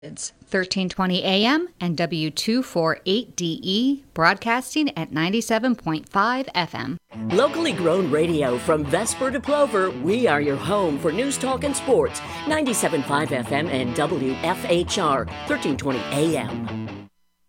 It's 1320 AM and W248DE, broadcasting at 97.5 FM. Locally grown radio from Vesper to Plover, we are your home for news, talk, and sports. 97.5 FM and WFHR, 1320 AM.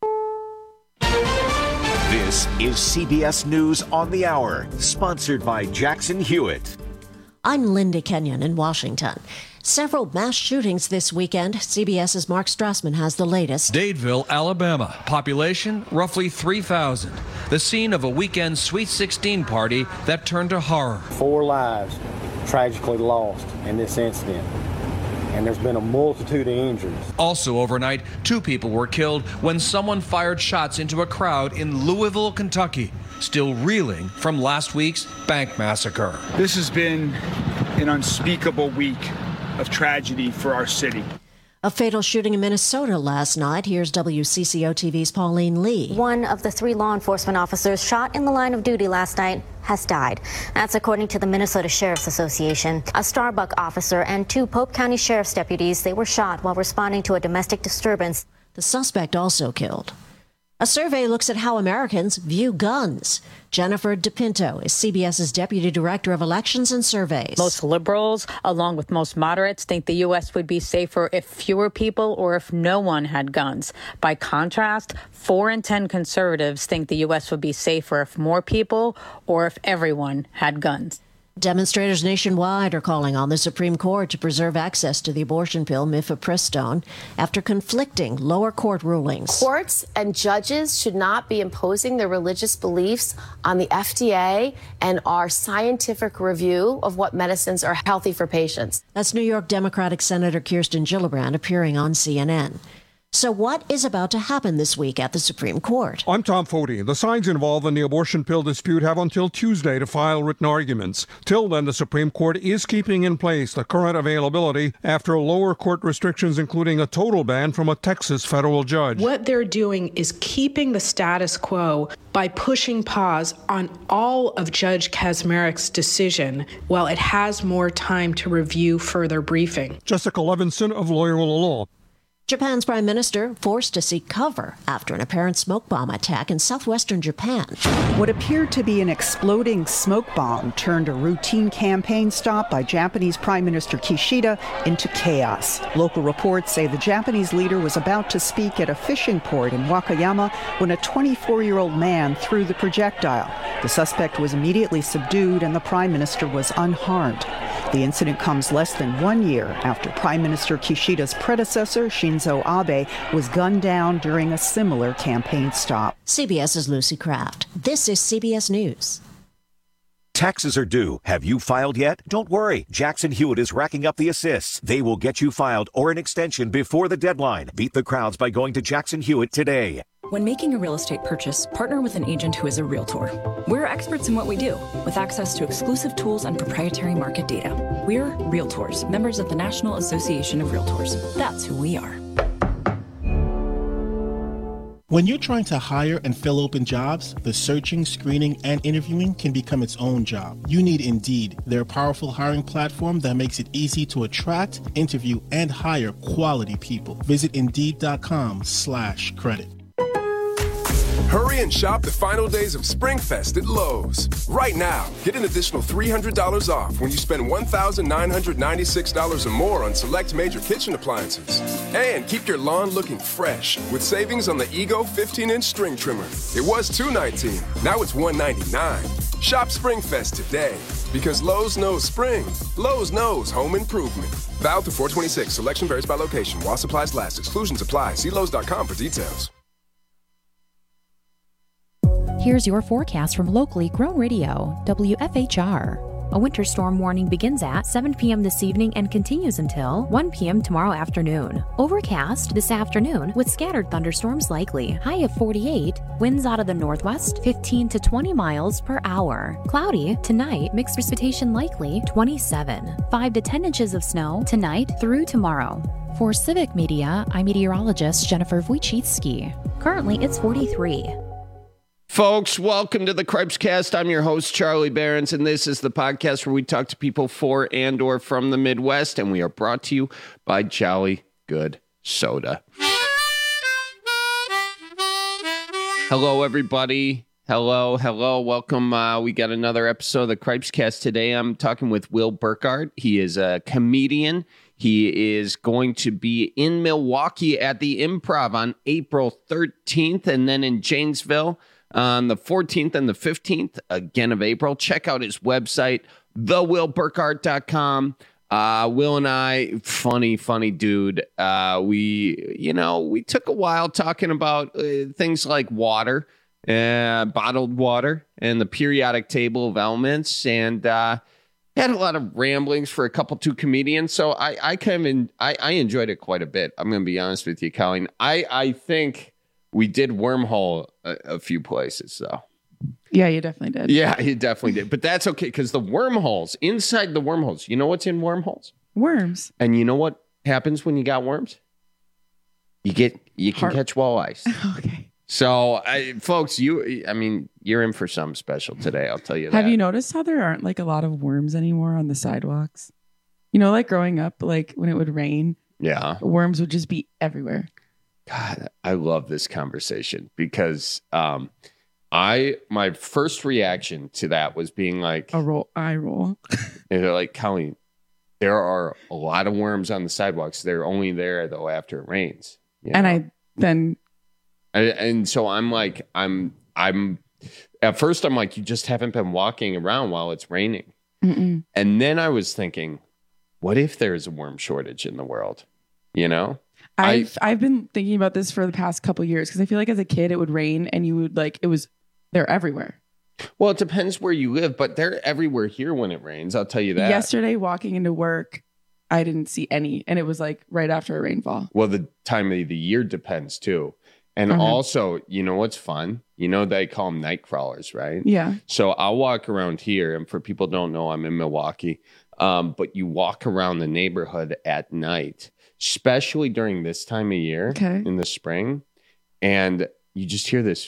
This is CBS News on the Hour, sponsored by Jackson Hewitt. I'm Linda Kenyon in Washington. Several mass shootings this weekend. CBS's Mark Strassman has the latest. Dadeville, Alabama. Population, roughly 3,000. The scene of a weekend Sweet 16 party that turned to horror. 4 lives tragically lost in this incident, and there's been a multitude of injuries. Also overnight, 2 people were killed when someone fired shots into a crowd in Louisville, Kentucky, still reeling from last week's bank massacre. This has been an unspeakable week of tragedy for our city. A fatal shooting in Minnesota last night. Here's WCCO TV's Pauline Lee. One of the 3 law enforcement officers shot in the line of duty last night has died. That's according to the Minnesota Sheriff's Association. A Starbucks officer and 2 Pope County Sheriff's deputies, they were shot while responding to a domestic disturbance. The suspect also killed. A survey looks at how Americans view guns. Jennifer DePinto is CBS's Deputy Director of Elections and Surveys. Most liberals, along with most moderates, think the U.S. would be safer if fewer people or if no one had guns. By contrast, 4 in 10 conservatives think the U.S. would be safer if more people or if everyone had guns. Demonstrators nationwide are calling on the Supreme Court to preserve access to the abortion pill mifepristone after conflicting lower court rulings. Courts and judges should not be imposing their religious beliefs on the FDA and our scientific review of what medicines are healthy for patients. That's New York Democratic Senator Kirsten Gillibrand appearing on CNN. So what is about to happen this week at the Supreme Court? I'm Tom Foti. The sides involved in the abortion pill dispute have until Tuesday to file written arguments. Till then, the Supreme Court is keeping in place the current availability after lower court restrictions, including a total ban from a Texas federal judge. What they're doing is keeping the status quo by pushing pause on all of Judge Kaczmarek's decision while it has more time to review further briefing. Jessica Levinson of Loyola Law. Japan's prime minister forced to seek cover after an apparent smoke bomb attack in southwestern Japan. What appeared to be an exploding smoke bomb turned a routine campaign stop by Japanese Prime Minister Kishida into chaos. Local reports say the Japanese leader was about to speak at a fishing port in Wakayama when a 24-year-old man threw the projectile. The suspect was immediately subdued and the prime minister was unharmed. The incident comes less than 1 year after Prime Minister Kishida's predecessor, Shinzo Abe, was gunned down during a similar campaign stop. CBS's Lucy Kraft. This is CBS News. Taxes are due. Have you filed yet? Don't worry. Jackson Hewitt is racking up the assists. They will get you filed or an extension before the deadline. Beat the crowds by going to Jackson Hewitt today. When making a real estate purchase, partner with an agent who is a realtor. We're experts in what we do, with access to exclusive tools and proprietary market data. We're Realtors, members of the National Association of Realtors. That's who we are. When you're trying to hire and fill open jobs, the searching, screening, and interviewing can become its own job. You need Indeed. They're a powerful hiring platform that makes it easy to attract, interview, and hire quality people. Visit Indeed.com/credit. Hurry and shop the final days of SpringFest at Lowe's. Right now, get an additional $300 off when you spend $1,996 or more on select major kitchen appliances. And keep your lawn looking fresh with savings on the Ego 15-inch string trimmer. It was $219, now it's $199. Shop SpringFest today, because Lowe's knows spring. Lowe's knows home improvement. Valid through 4/26. Selection varies by location. While supplies last, exclusions apply. See Lowe's.com for details. Here's your forecast from locally grown radio, WFHR. A winter storm warning begins at 7 p.m. this evening and continues until 1 p.m. tomorrow afternoon. Overcast this afternoon with scattered thunderstorms likely. High of 48, winds out of the northwest 15 to 20 miles per hour. Cloudy tonight, mixed precipitation likely 27. 5 to 10 inches of snow tonight through tomorrow. For Civic Media, I'm meteorologist Jennifer Wojcicki. Currently, it's 43. Folks, welcome to the Cripescast. I'm your host, Charlie Behrens, and this is the podcast where we talk to people for and or from the Midwest, and we are brought to you by Jolly Good soda. Hello, everybody. Hello. Welcome. We got another episode of the Cripescast today. I'm talking with Will Burkhardt. He is a comedian. He is going to be in Milwaukee at the Improv on April 13th and then in Janesville on the 14th and the 15th, again, of April. Check out his website, thewillburkhardt.com. Will and I, funny dude. We took a while talking about things like water, bottled water, and the periodic table of elements, and had a lot of ramblings for a couple two comedians. So I enjoyed it quite a bit. I'm going to be honest with you, Colleen. I think we did wormhole a few places, though. Yeah, you definitely did. Yeah, you definitely did. But that's okay, because the wormholes, inside the wormholes, you know what's in wormholes? Worms. And you know what happens when you got worms? You can catch walleyes. Okay. So, folks, you're in for something special today. I'll tell you that. Have you noticed how there aren't like a lot of worms anymore on the sidewalks? You know, like growing up, like when it would rain, yeah, worms would just be everywhere. God, I love this conversation because my first reaction to that was being like eye roll. And they're like, Colleen, there are a lot of worms on the sidewalks. They're only there though after it rains. You know? And so I'm like, I'm at first I'm like, you just haven't been walking around while it's raining. Mm-mm. And then I was thinking, what if there's a worm shortage in the world? You know? I've been thinking about this for the past couple of years because I feel like as a kid it would rain and you would they're everywhere. Well, it depends where you live, but they're everywhere here when it rains. I'll tell you that. Yesterday, walking into work, I didn't see any, and it was like right after a rainfall. Well, the time of the year depends too. And also, you know what's fun? You know, they call them night crawlers, right? Yeah. So I'll walk around here, and for people who don't know, I'm in Milwaukee. But you walk around the neighborhood at night, especially during this time of year in the spring, and you just hear this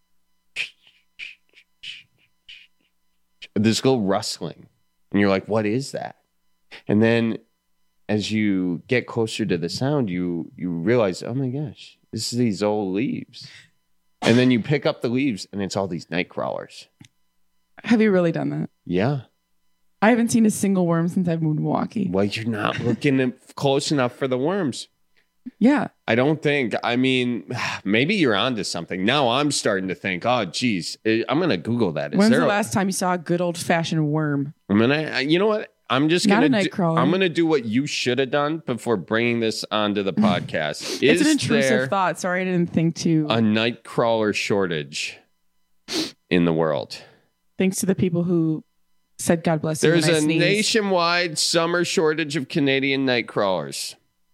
little rustling, and you're like, what is that? And then as you get closer to the sound, you realize, oh my gosh, this is these old leaves. And then you pick up the leaves and it's all these night crawlers. Have you really done that? Yeah. I haven't seen a single worm since I've moved to Milwaukee. Well, you're not looking close enough for the worms. Yeah. I don't think. I mean, maybe you're onto something. Now I'm starting to think, oh, geez, I'm going to Google that. When's the last time you saw a good old fashioned worm? You know what? I'm just going to do what you should have done before bringing this onto the podcast. It's an intrusive thought. Sorry, I didn't think to. A night crawler shortage in the world. Thanks to the people who said God bless you. There's a nationwide summer shortage of Canadian night crawlers.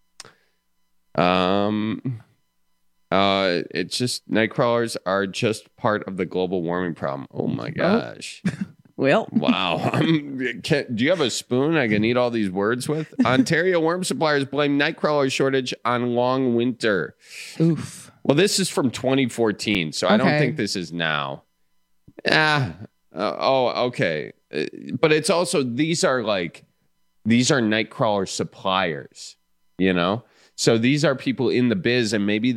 It's just night crawlers are just part of the global warming problem. Oh my gosh. Well, wow. Do you have a spoon I can eat all these words with? Ontario worm suppliers blame nightcrawler shortage on long winter. Oof. Well, this is from 2014, so I don't think this is now. Okay. But it's also these are nightcrawler suppliers, you know? So these are people in the biz, and maybe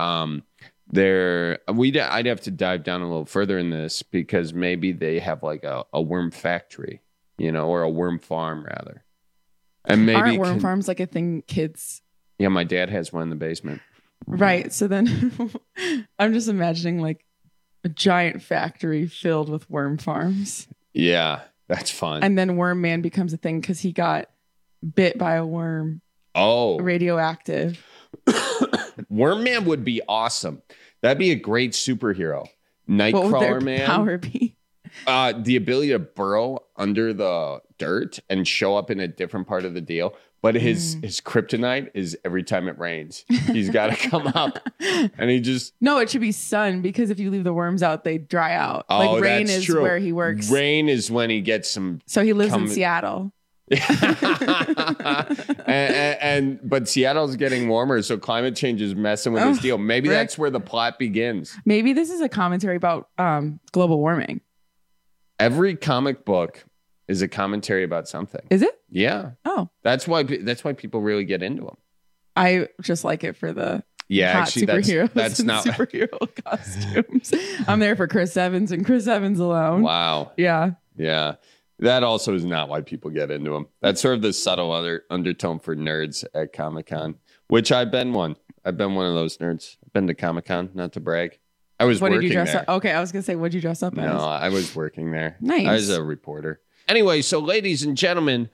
I'd have to dive down a little further in this because maybe they have like a worm factory, you know, or a worm farm rather. And maybe aren't worm farms like a thing kids? Yeah, my dad has one in the basement. Right. So then I'm just imagining like a giant factory filled with worm farms. Yeah, that's fun. And then Worm Man becomes a thing because he got bit by a worm. Oh, radioactive. Worm Man would be awesome. That'd be a great superhero. Nightcrawler Man. What would their power be? The ability to burrow under the dirt and show up in a different part of the deal. But his kryptonite is every time it rains, he's got to come up, and he just no. It should be sun because if you leave the worms out, they dry out. Oh, like rain that's is true. where he works. Rain is when he gets some. So he lives in Seattle. But Seattle's getting warmer, so climate change is messing with his deal. Maybe that's where the plot begins. Maybe this is a commentary about global warming. Every comic book is a commentary about something. Is it? Yeah. Oh, that's why people really get into them. I just like it for the hot actually, superheroes. that's and not superhero costumes. I'm there for Chris Evans and Chris Evans alone. Wow. Yeah. Yeah. That also is not why people get into them. That's sort of the subtle undertone for nerds at Comic-Con, which I've been one. I've been one of those nerds. I've been to Comic-Con, not to brag. I was working there. What did you dress up? Okay, I was going to say, what did you dress up as? No, I was working there. Nice. I was a reporter. Anyway, so ladies and gentlemen,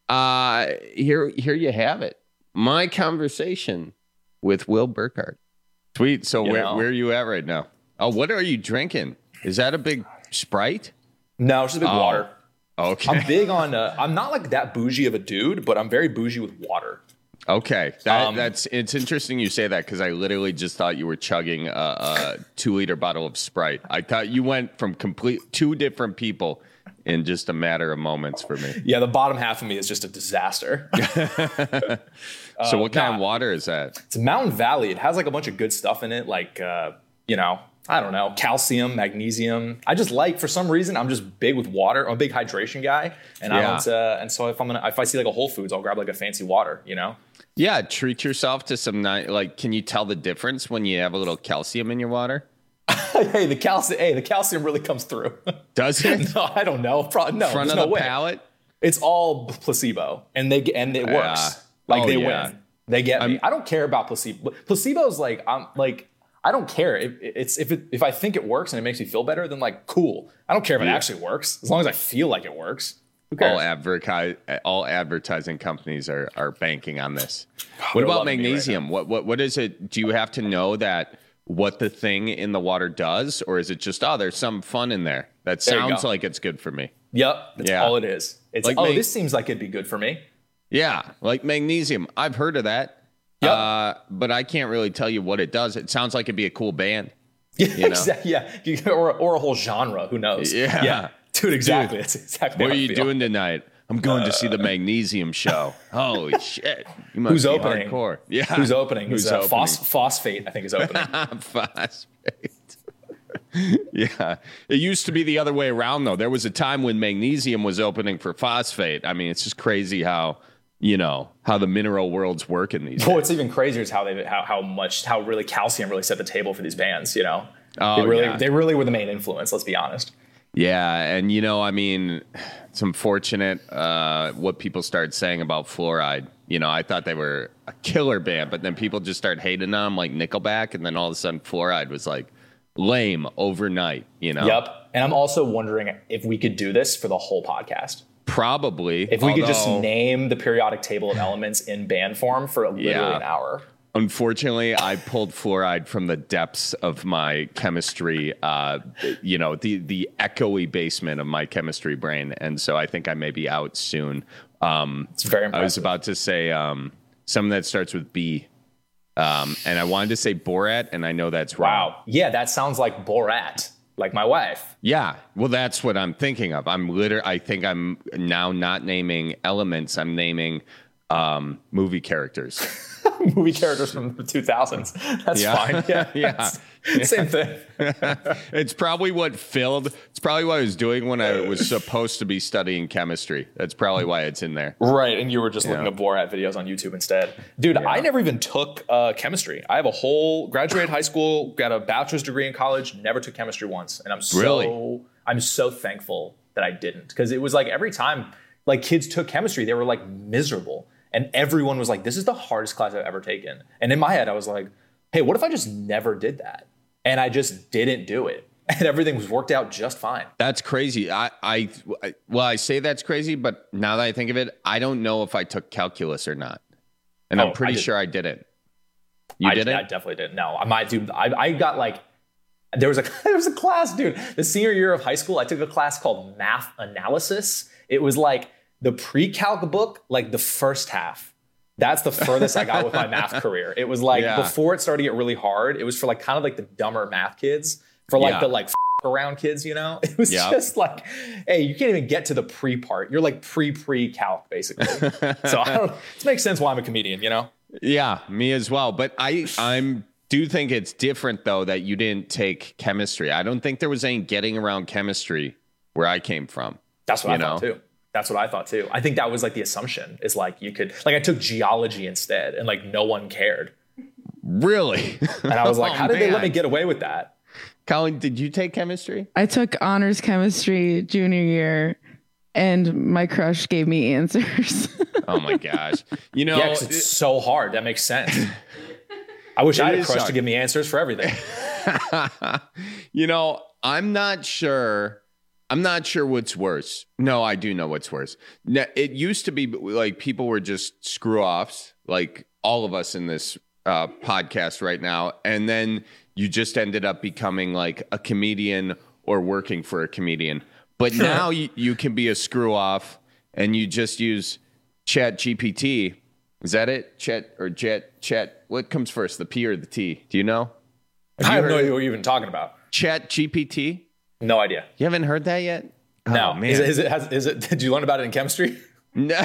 here you have it. My conversation with Will Burkhardt. Sweet. So where are you at right now? Oh, what are you drinking? Is that a big Sprite? No, it's just a big water. Okay. I'm big on, I'm not like that bougie of a dude, but I'm very bougie with water. Okay. It's interesting you say that because I literally just thought you were chugging a 2-liter bottle of Sprite. I thought you went from two different people in just a matter of moments for me. Yeah, the bottom half of me is just a disaster. So what kind of water is that? It's Mountain Valley. It has like a bunch of good stuff in it, like, I don't know, calcium, magnesium. I just for some reason, I'm just big with water. I'm a big hydration guy. And and so if I see like a Whole Foods, I'll grab like a fancy water, Yeah, treat yourself to some can you tell the difference when you have a little calcium in your water? Hey, the calcium really comes through. Does it? No, I don't know. No, front of the palate? It's all placebo, and it works. They win. They get me. I don't care about placebo. Placebo's I don't care if I think it works and it makes me feel better, then cool. I don't care if it actually works as long as I feel like it works. Who cares? All advertising companies are banking on this. What about magnesium? Right, what is it? Do you have to know what the thing in the water does, or is it just there's some fun in there? That sounds like it's good for me. Yep, that's all it is. It's this seems like it'd be good for me. Yeah, like magnesium. I've heard of that. Yep. But I can't really tell you what it does. It sounds like it'd be a cool band. Yeah, exactly. Yeah, or a whole genre. Who knows? Yeah. Dude, exactly. That's exactly. What are you doing tonight? I'm going to see the Magnesium Show. Holy shit! You must Who's be opening? Hardcore. Yeah. Who's opening? Phosphate, I think, is opening. Phosphate. Yeah. It used to be the other way around, though. There was a time when Magnesium was opening for Phosphate. I mean, it's just crazy how the mineral world's working these days. What's even crazier is how really calcium really set the table for these bands. They really were the main influence. Let's be honest. Yeah, and it's unfortunate what people started saying about Fluoride. I thought they were a killer band, but then people just started hating on them like Nickelback, and then all of a sudden Fluoride was like lame overnight. Yep. And I'm also wondering if we could do this for the whole podcast. Probably. If we could just name the periodic table of elements in band form for literally an hour. Unfortunately, I pulled Fluoride from the depths of my chemistry, the echoey basement of my chemistry brain. And so I think I may be out soon. It's very impressive. I was about to say something that starts with B. And I wanted to say Borat, and I know that's wrong. Wow. Yeah, that sounds like Borat. Like my wife. Yeah. Well, that's what I'm thinking of. I think I'm now not naming elements. I'm naming movie characters. Movie characters from the 2000s. That's fine. Yeah. Same thing. It's probably what I was doing when I was supposed to be studying chemistry. That's probably why it's in there. Right. And you were just looking at Borat videos on YouTube instead. Dude, I never even took chemistry. I have graduated high school, got a bachelor's degree in college, never took chemistry once. And I'm so thankful that I didn't. Because it was like every time kids took chemistry, they were miserable. And everyone was like, this is the hardest class I've ever taken. And in my head, I was like, hey, what if I just never did that? And I just didn't do it. And everything was worked out just fine. That's crazy. I say that's crazy, but now that I think of it, I don't know if I took calculus or not. And I'm pretty sure I didn't. You didn't? I definitely didn't. No, I got there was a class, dude. The senior year of high school, I took a class called Math Analysis. It was the pre-calc book, the first half. That's the furthest I got with my math career. It was before it started to get really hard, it was for kind of the dumber math kids, for the around kids, It was just hey, you can't even get to the pre-part. You're pre-calc, basically. So it makes sense why I'm a comedian, Yeah, me as well. But I do think it's different, though, that you didn't take chemistry. I don't think there was any getting around chemistry where I came from. That's what I thought, too. That's what I thought too. I think that was like the assumption is like you could, like I took geology instead and like no one cared. Really? And I was like, how did they let me get away with that? Colin, did you take chemistry? I took honors chemistry junior year, and my crush gave me answers. Oh my gosh. You know, yeah, 'cause it's so hard. That makes sense. I wish I had a crush to give me answers for everything. You know, I'm not sure what's worse. No, I do know what's worse. It used to be like people were just screw offs, like all of us in this podcast right now. And then you just ended up becoming like a comedian or working for a comedian. But now you can be a screw off and you just use Chat GPT. Is that it? Chat. What comes first, the P or the T? Do you know? I have no idea what you're even talking about. Chat GPT? No idea. You haven't heard that yet? No. Oh, man. Is it? Did you learn about it in chemistry? No,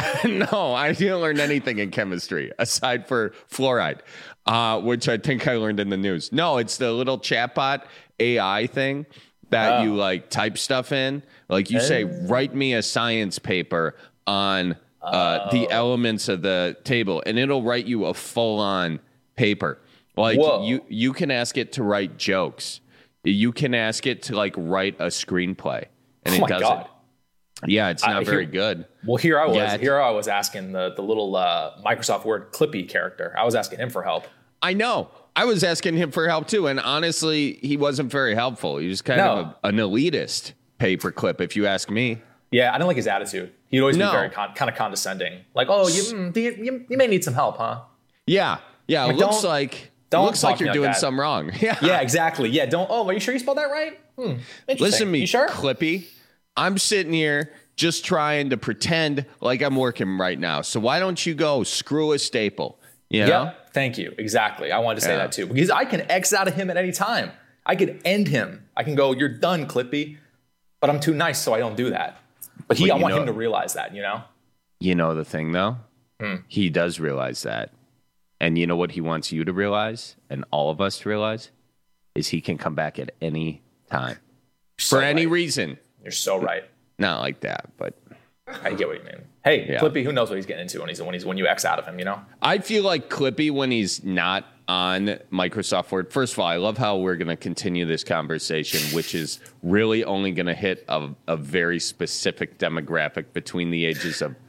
I didn't learn anything in chemistry aside for fluoride, which I think I learned in the news. No, it's the little chatbot AI thing that you like type stuff in. Like you say, write me a science paper on the elements of the table, and it'll write you a full-on paper. Like you can ask it to write jokes. You can ask it to like write a screenplay, and it does it. Yeah, it's not very good. Well, here I was asking the little Microsoft Word Clippy character. I was asking him for help. I know. I was asking him for help too, and honestly, he wasn't very helpful. He was kind of an elitist paperclip, if you ask me. Yeah, I didn't like his attitude. He'd always be very kind of condescending. Like, oh, you may need some help, huh? Yeah. It looks like you're doing something wrong. Yeah, exactly. Yeah, are you sure you spelled that right? Listen to me, you sure? Clippy. I'm sitting here just trying to pretend like I'm working right now. So why don't you go screw a staple? You know? Yeah, thank you. Exactly. I wanted to say that too. Because I can X out of him at any time. I could end him. I can go, you're done, Clippy. But I'm too nice, so I don't do that. But I want him to realize that, you know? You know the thing, though? He does realize that. And you know what he wants you to realize, and all of us to realize, is he can come back at any time. For any reason. You're so right. Not like that, but I get what you mean. Hey, Clippy, who knows what he's getting into when you X out of him, you know? I feel like Clippy, when he's not on Microsoft Word, first of all, I love how we're going to continue this conversation, which is really only going to hit a very specific demographic between the ages of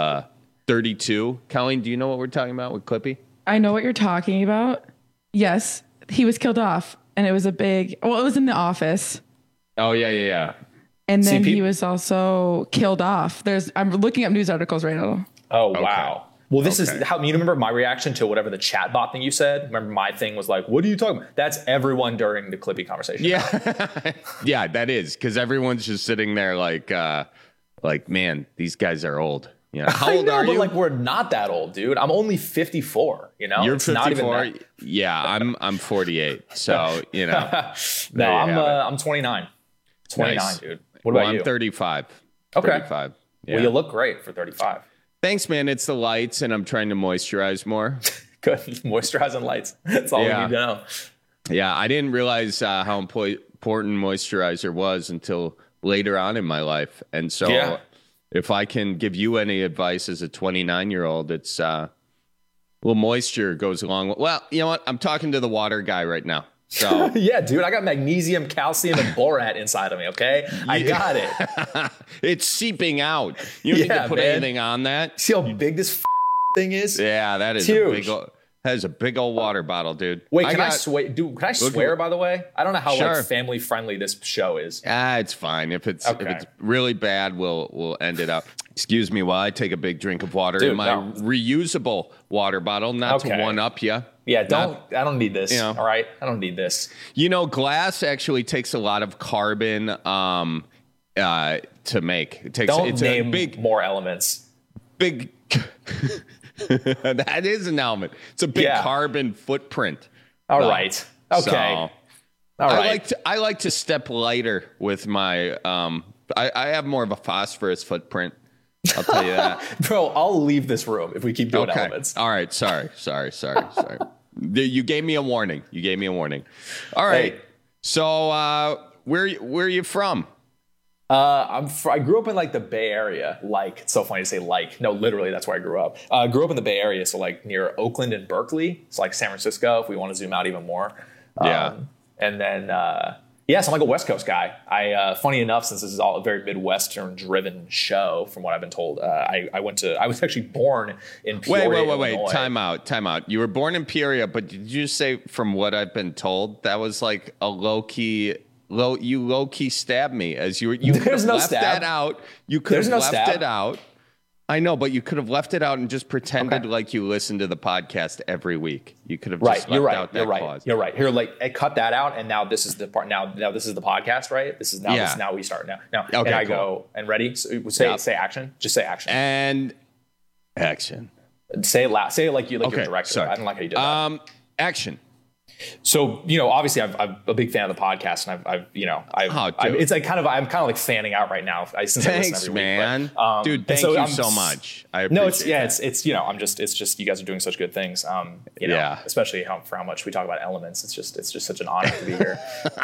32. Colleen, do you know what we're talking about with Clippy? I know what you're talking about. Yes, he was killed off, and it was it was in The Office. Oh, yeah. And then he was also killed off. I'm looking up news articles right now. Oh, wow. Well, this is how you remember my reaction to whatever the chatbot thing you said. Remember my thing was like, "What are you talking about?" That's everyone during the Clippy conversation. Yeah, yeah, that is because everyone's just sitting there like, man, these guys are old. You know, how old are you? But like, we're not that old, dude. I'm only 54. You know, you're 54. Yeah, I'm 48. So you know, no, I'm 29. 29, nice. Dude. What about you? I'm 35. Okay. 35. Yeah. Well, you look great for 35. Thanks, man. It's the lights, and I'm trying to moisturize more. Good. Moisturizing lights. That's all we need to know. Yeah, I didn't realize how important moisturizer was until later on in my life. And so if I can give you any advice as a 29-year-old, it's a little moisture goes along. Well, you know what? I'm talking to the water guy right now. So yeah, dude, I got magnesium, calcium, and borat inside of me. Okay, I got it. It's seeping out. You don't need to put anything on that. See how big this thing is? Yeah, that is huge. That is a big old water bottle, dude. Wait, can I swear? Dude, can I swear? By the way, I don't know how like family friendly this show is. It's fine. If it's really bad, we'll end it up. Excuse me while I take a big drink of water in my reusable water bottle, not to one up you. Yeah, I don't need this. You know, all right, I don't need this. You know, glass actually takes a lot of carbon to make. It's name big more elements. Big. That is an element. It's a big carbon footprint. All right. Okay. So, all right. I like to step lighter with my. I have more of a phosphorus footprint. I'll tell you that. Bro, I'll leave this room if we keep doing elements. All right. Sorry. You gave me a warning. All right. Hey. So where are you from? I grew up in like the Bay Area. Like, it's so funny to say like. No, literally, that's where I grew up. Grew up in the Bay Area, so like near Oakland and Berkeley. It's like San Francisco, if we want to zoom out even more. And then, so I'm like a West Coast guy. Funny enough, since this is all a very Midwestern-driven show, from what I've been told, I was actually born in Peoria, Wait. Illinois. Time out. You were born in Peoria, but did you say, from what I've been told, that was like a low-key stabbed me as you could have left that out. You could have left it out. I know, but you could have left it out and just pretended like you listened to the podcast every week. You could have just left out that clause. You're right. Here, like, cut that out, and now this is the part. Now this is the podcast, right? This is now we start now. Okay, and I go and ready. So say action. Just say action. And action. Say it loud. Say it like you're a director. Sorry. I don't like how you did that. Action. So, obviously I'm a big fan of the podcast, and it's like I'm kind of like fanning out right now. Since I listen every man. Week, but, dude, thank you so much. I appreciate it's just you guys are doing such good things. Especially for how much we talk about elements. It's just such an honor to be here.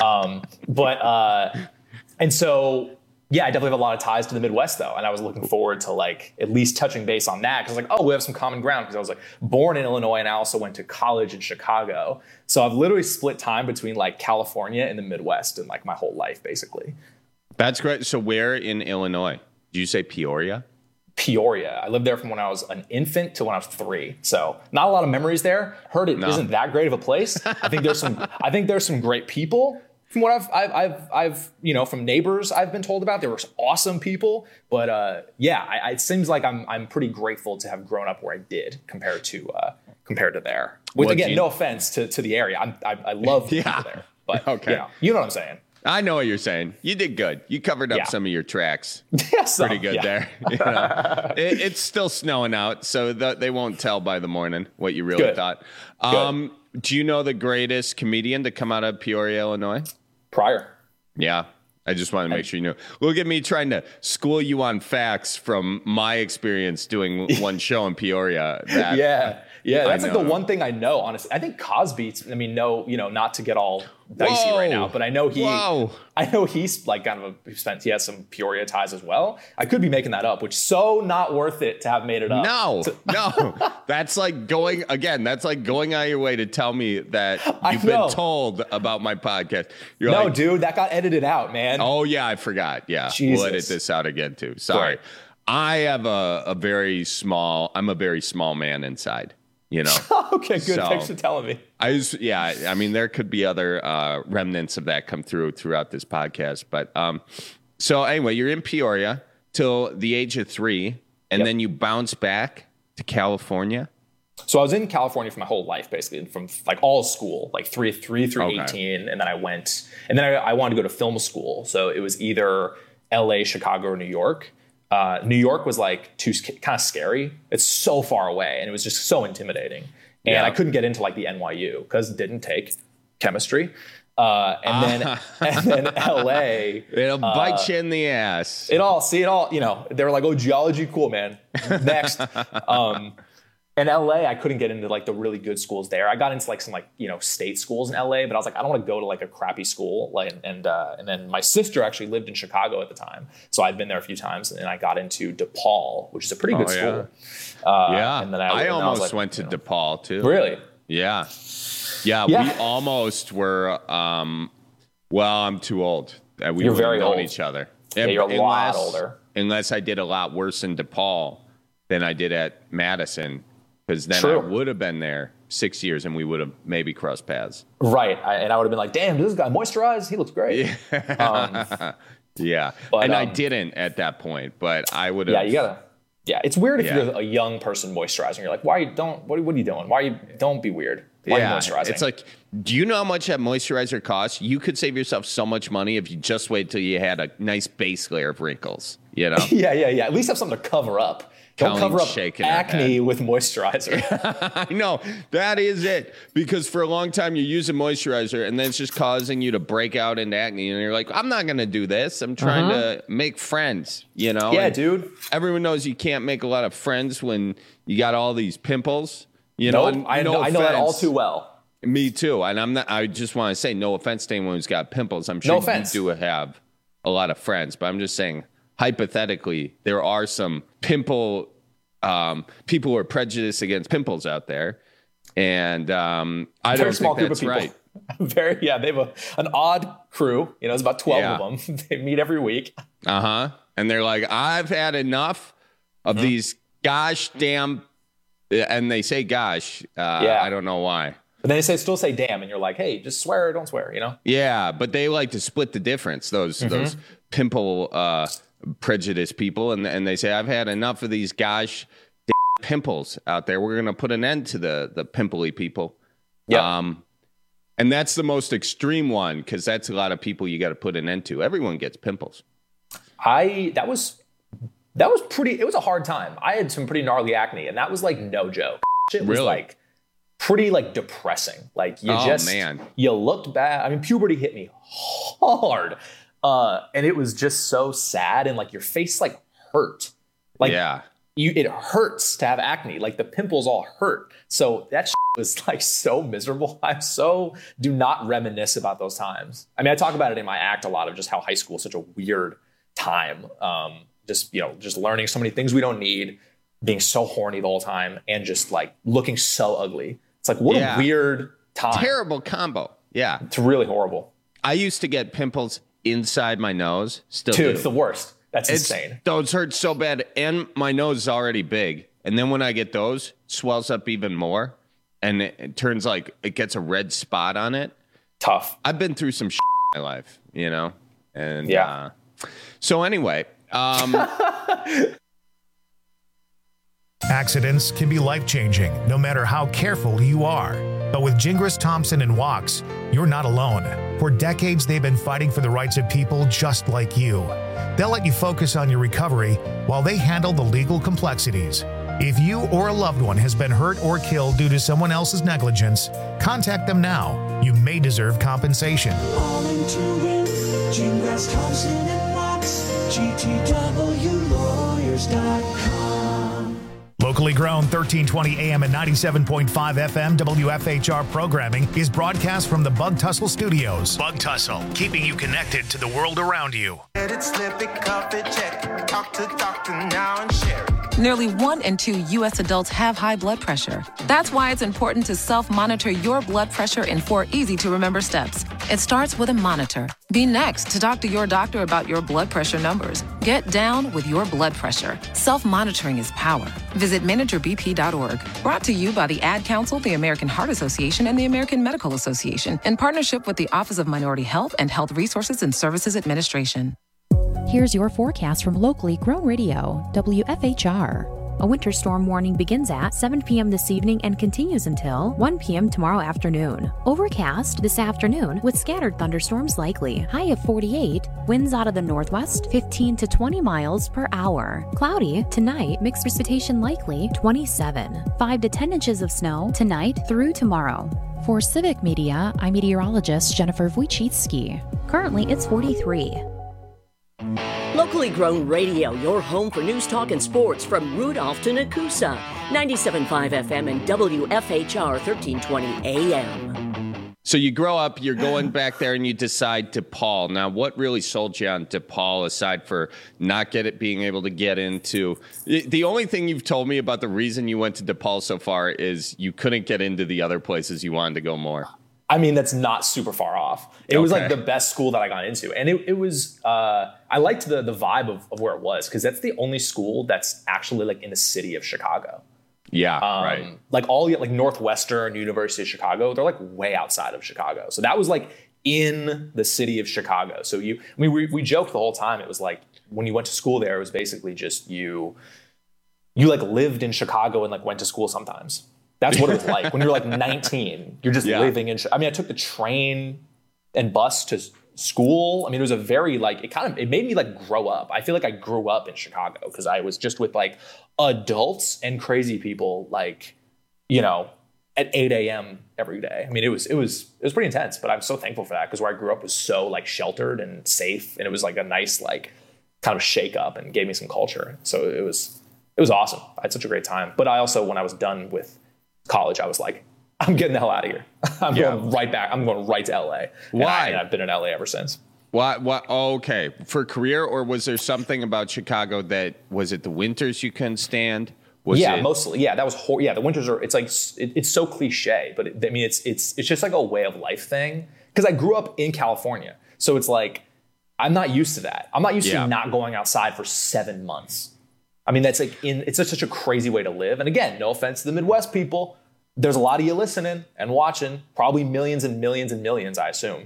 And so. Yeah, I definitely have a lot of ties to the Midwest, though. And I was looking forward to, like, at least touching base on that. Because, we have some common ground. Because I was, born in Illinois, and I also went to college in Chicago. So I've literally split time between, California and the Midwest in, my whole life, basically. That's great. So where in Illinois? Did you say Peoria? Peoria. I lived there from when I was an infant to when I was 3. So not a lot of memories there. Heard it isn't that great of a place. I think there's some great people. From what I've from neighbors I've been told about, there were awesome people, but it seems like I'm pretty grateful to have grown up where I did compared to there. With again, no offense to the area, I love the people there, but you know what I'm saying. I know what you're saying. You did good. You covered up some of your tracks. Pretty good there. It's still snowing out, so they won't tell by the morning what you really thought. Do you know the greatest comedian to come out of Peoria, Illinois? Pryor. Yeah. I just want to make sure you know. Look at me trying to school you on facts from my experience doing one show in Peoria. That's the one thing I know, honestly. I think Cosby, not to get all dicey right now, but I know he's he has some Peoria ties as well. I could be making that up, which is so not worth it to have made it up. No. That's like going out of your way to tell me that you've been told about my podcast. Dude, that got edited out, man. Oh yeah, I forgot. Yeah. Jesus. We'll edit this out again too. Sorry. Right. I have I'm a very small man inside. Okay, good. Thanks for telling me. There could be other remnants of that come throughout this podcast. But so anyway, you're in Peoria till the age of 3, and then you bounce back to California. So I was in California for my whole life, basically, from all school, 3 through 18, and then I went, and then I wanted to go to film school. So it was either LA, Chicago, or New York. New York was too kind of scary. It's so far away, and it was just so intimidating. And I couldn't get into the NYU because it didn't take chemistry. And then LA, it'll bite you in the ass. They were like, "Oh, geology, cool, man." Next. In LA, I couldn't get into the really good schools there. I got into some state schools in LA, but I was like, I don't want to go to a crappy school. And then my sister actually lived in Chicago at the time, so I'd been there a few times, and I got into DePaul, which is a pretty good school. And then I almost went to DePaul too. Really? Yeah. We almost were. I'm too old. You're very old. Each other. Yeah, you're a lot older. Unless I did a lot worse in DePaul than I did at Madison. Because then I would have been there 6 years and we would have maybe crossed paths. Right. And I would have been like, damn, does this guy moisturize? He looks great. Yeah. But, I didn't at that point, but I would have. Yeah, you gotta. Yeah, it's weird if you're a young person moisturizing. You're like, what are you doing? Don't be weird. Why are you moisturizing? It's like, do you know how much that moisturizer costs? You could save yourself so much money if you just wait till you had a nice base layer of wrinkles, Yeah. At least have something to cover up. Don't cover up acne with moisturizer. I know. That is it. Because for a long time, you're using moisturizer, and then it's just causing you to break out into acne. And you're like, I'm not going to do this. I'm trying to make friends, Yeah, and dude. Everyone knows you can't make a lot of friends when you got all these pimples. I know that all too well. Me too. And I just want to say no offense to anyone who's got pimples. I'm sure you do have a lot of friends, but I'm just saying, hypothetically, there are some people who are prejudiced against pimples out there. And I don't think that's right. They have an odd crew. You know, it's about 12 of them. They meet every week. And they're like, I've had enough of these gosh damn, and they say gosh. I don't know why. But then they still say damn, and you're like, hey, just swear or don't swear, you know? Yeah, but they like to split the difference, those pimple prejudice people. And they say, I've had enough of these gosh damn pimples out there. We're going to put an end to the pimply people. Yeah. And that's the most extreme one, because that's a lot of people you got to put an end to. Everyone gets pimples. That was it was a hard time. I had some pretty gnarly acne, and that was like no joke. It was like pretty like depressing. Like you looked bad. I mean, puberty hit me hard. And it was just so sad, and like your face like hurt. Like it hurts to have acne. Like the pimples all hurt. So that was like so miserable. Do not reminisce about those times. I mean, I talk about it in my act a lot of just how high school is such a weird time. Just learning so many things we don't need, being so horny the whole time, and just like looking so ugly. It's like, what a weird time. Terrible combo. Yeah. It's really horrible. I used to get pimples inside my nose. Still Dude, do. It's the worst. That's insane. Those hurt so bad, and my nose is already big. And then when I get those, it swells up even more, and it turns like it gets a red spot on it. Tough. I've been through some shit in my life, you know? And so anyway, accidents can be life-changing, no matter how careful you are. But with Gingras Thompson and Wachs, you're not alone. For decades, they've been fighting for the rights of people just like you. They'll let you focus on your recovery while they handle the legal complexities. If you or a loved one has been hurt or killed due to someone else's negligence, contact them now. You may deserve compensation. All into it, Gingras Thompson and Wachs, GTWlawyers.com. Locally grown 1320 AM and 97.5 FM WFHR programming is broadcast from the Bug Tussle Studios. Bug Tussle, keeping you connected to the world around you. Let it slip, it, cuff it, check it. Talk to doctor now and share it. Nearly 1 in 2 U.S. adults have high blood pressure. That's why it's important to self-monitor your blood pressure in 4 easy-to-remember steps. It starts with a monitor. Be next to talk to your doctor about your blood pressure numbers. Get down with your blood pressure. Self-monitoring is power. Visit managerbp.org. Brought to you by the Ad Council, the American Heart Association, and the American Medical Association, in partnership with the Office of Minority Health and Health Resources and Services Administration. Here's your forecast from locally grown radio, WFHR. A winter storm warning begins at 7 p.m. this evening and continues until 1 p.m. tomorrow afternoon. Overcast this afternoon with scattered thunderstorms likely. High of 48. Winds out of the northwest 15 to 20 miles per hour. Cloudy tonight. Mixed precipitation likely 27. 5 to 10 inches of snow tonight through tomorrow. For Civic Media, I'm meteorologist Jennifer Wojcicki. Currently, it's 43. Locally grown radio, your home for news, talk, and sports from Rudolph to Nakusa. 97.5 FM and WFHR 1320 AM. So you grow up, you're going back there, and you decide DePaul. Now, what really sold you on DePaul, aside for being able to get into? The only thing you've told me about the reason you went to DePaul so far is you couldn't get into the other places you wanted to go more. I mean, that's not super far off. It was like the best school that I got into. And it was, I liked the vibe of where it was, because that's the only school that's actually like in the city of Chicago. Yeah, right. Like all like Northwestern, University of Chicago, they're like way outside of Chicago. So that was like in the city of Chicago. So we joked the whole time. It was like when you went to school there, it was basically just you like lived in Chicago and like went to school sometimes. That's what it was like when you were like 19. You're just living in. I mean, I took the train and bus to school. I mean, it was a very like it made me like grow up. I feel like I grew up in Chicago because I was just with like adults and crazy people, like, you know, at 8 a.m. every day. I mean, it was pretty intense, but I'm so thankful for that, because where I grew up was so like sheltered and safe, and it was like a nice like kind of shake up and gave me some culture. So it was awesome. I had such a great time. But I also, when I was done with college, I was like, I'm getting the hell out of here. I'm going right back. I'm going right to LA. Why? And I've been in LA ever since. What? Oh, okay. For career, or was there something about Chicago that was it the winters you couldn't stand? Mostly. Yeah, that was the winters are. It's like it's so cliche, but it's just like a way of life thing. Because I grew up in California, so it's like I'm not used to that. I'm not used to not going outside for 7 months. I mean, that's like it's just such a crazy way to live. And again, no offense to the Midwest people. There's a lot of you listening and watching, probably millions and millions and millions, I assume,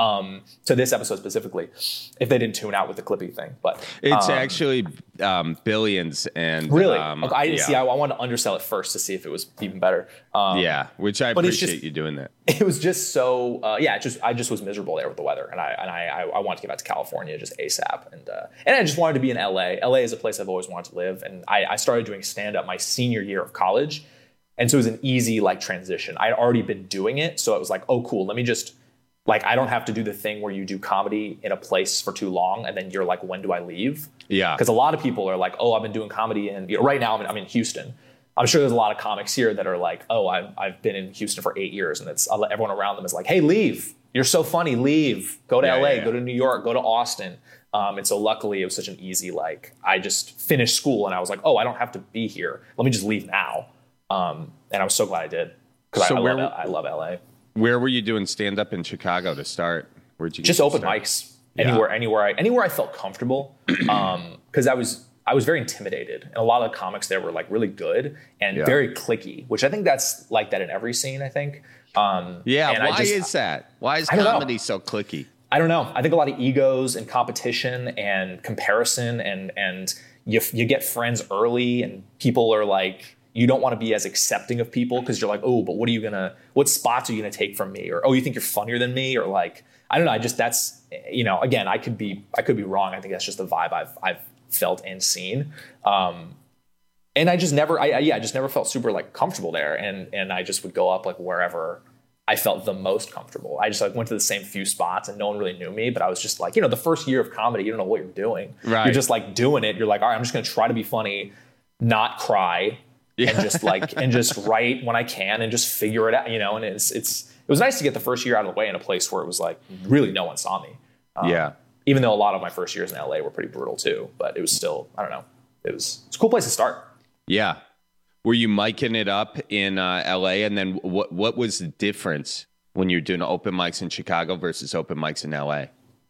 to this episode specifically, if they didn't tune out with the Clippy thing. But it's actually billions. And really, I wanted to undersell it first to see if it was even better. Which I appreciate you doing that. It was just so I just was miserable there with the weather, and I wanted to get back to California just ASAP, and I just wanted to be in LA. LA is a place I've always wanted to live, and I started doing stand up my senior year of college. And so it was an easy transition. I'd already been doing it. So it was like, oh, cool. Let me just I don't have to do the thing where you do comedy in a place for too long. And then you're like, when do I leave? Yeah. Because a lot of people are like, oh, I've been doing comedy. And right now I'm in Houston. I'm sure there's a lot of comics here that are like, oh, I've been in Houston for 8 years. And it's everyone around them is like, hey, leave. You're so funny. Leave. Go to LA. Go to New York. Go to Austin. And so luckily it was such an easy, I just finished school and I was like, oh, I don't have to be here. Let me just leave now. And I was so glad I did because I love LA. Where were you doing stand up in Chicago to start? Where'd you just open mics anywhere I felt comfortable. Because I was very intimidated, and a lot of the comics there were really good and very cliquey, which I think that's like that in every scene. I think. Why is that? Why is comedy so cliquey? I don't know. I think a lot of egos and competition and comparison and you get friends early and people are like. You don't want to be as accepting of people because you're like, oh, but what spots are you going to take from me? Or, oh, you think you're funnier than me? Or I don't know. That's, again, I could be wrong. I think that's just the vibe I've felt and seen. And I just never, I just never felt super comfortable there. And I just would go up wherever I felt the most comfortable. I just went to the same few spots and no one really knew me, but I was just the first year of comedy, you don't know what you're doing. Right. You're just doing it. You're like, all right, I'm just going to try to be funny, not cry. Yeah. And just write when I can and just figure it out, and it was nice to get the first year out of the way in a place where it was really no one saw me. Even though a lot of my first years in LA were pretty brutal too, but it was still, I don't know. It's a cool place to start. Yeah. Were you micing it up in LA? And then what was the difference when you're doing open mics in Chicago versus open mics in LA?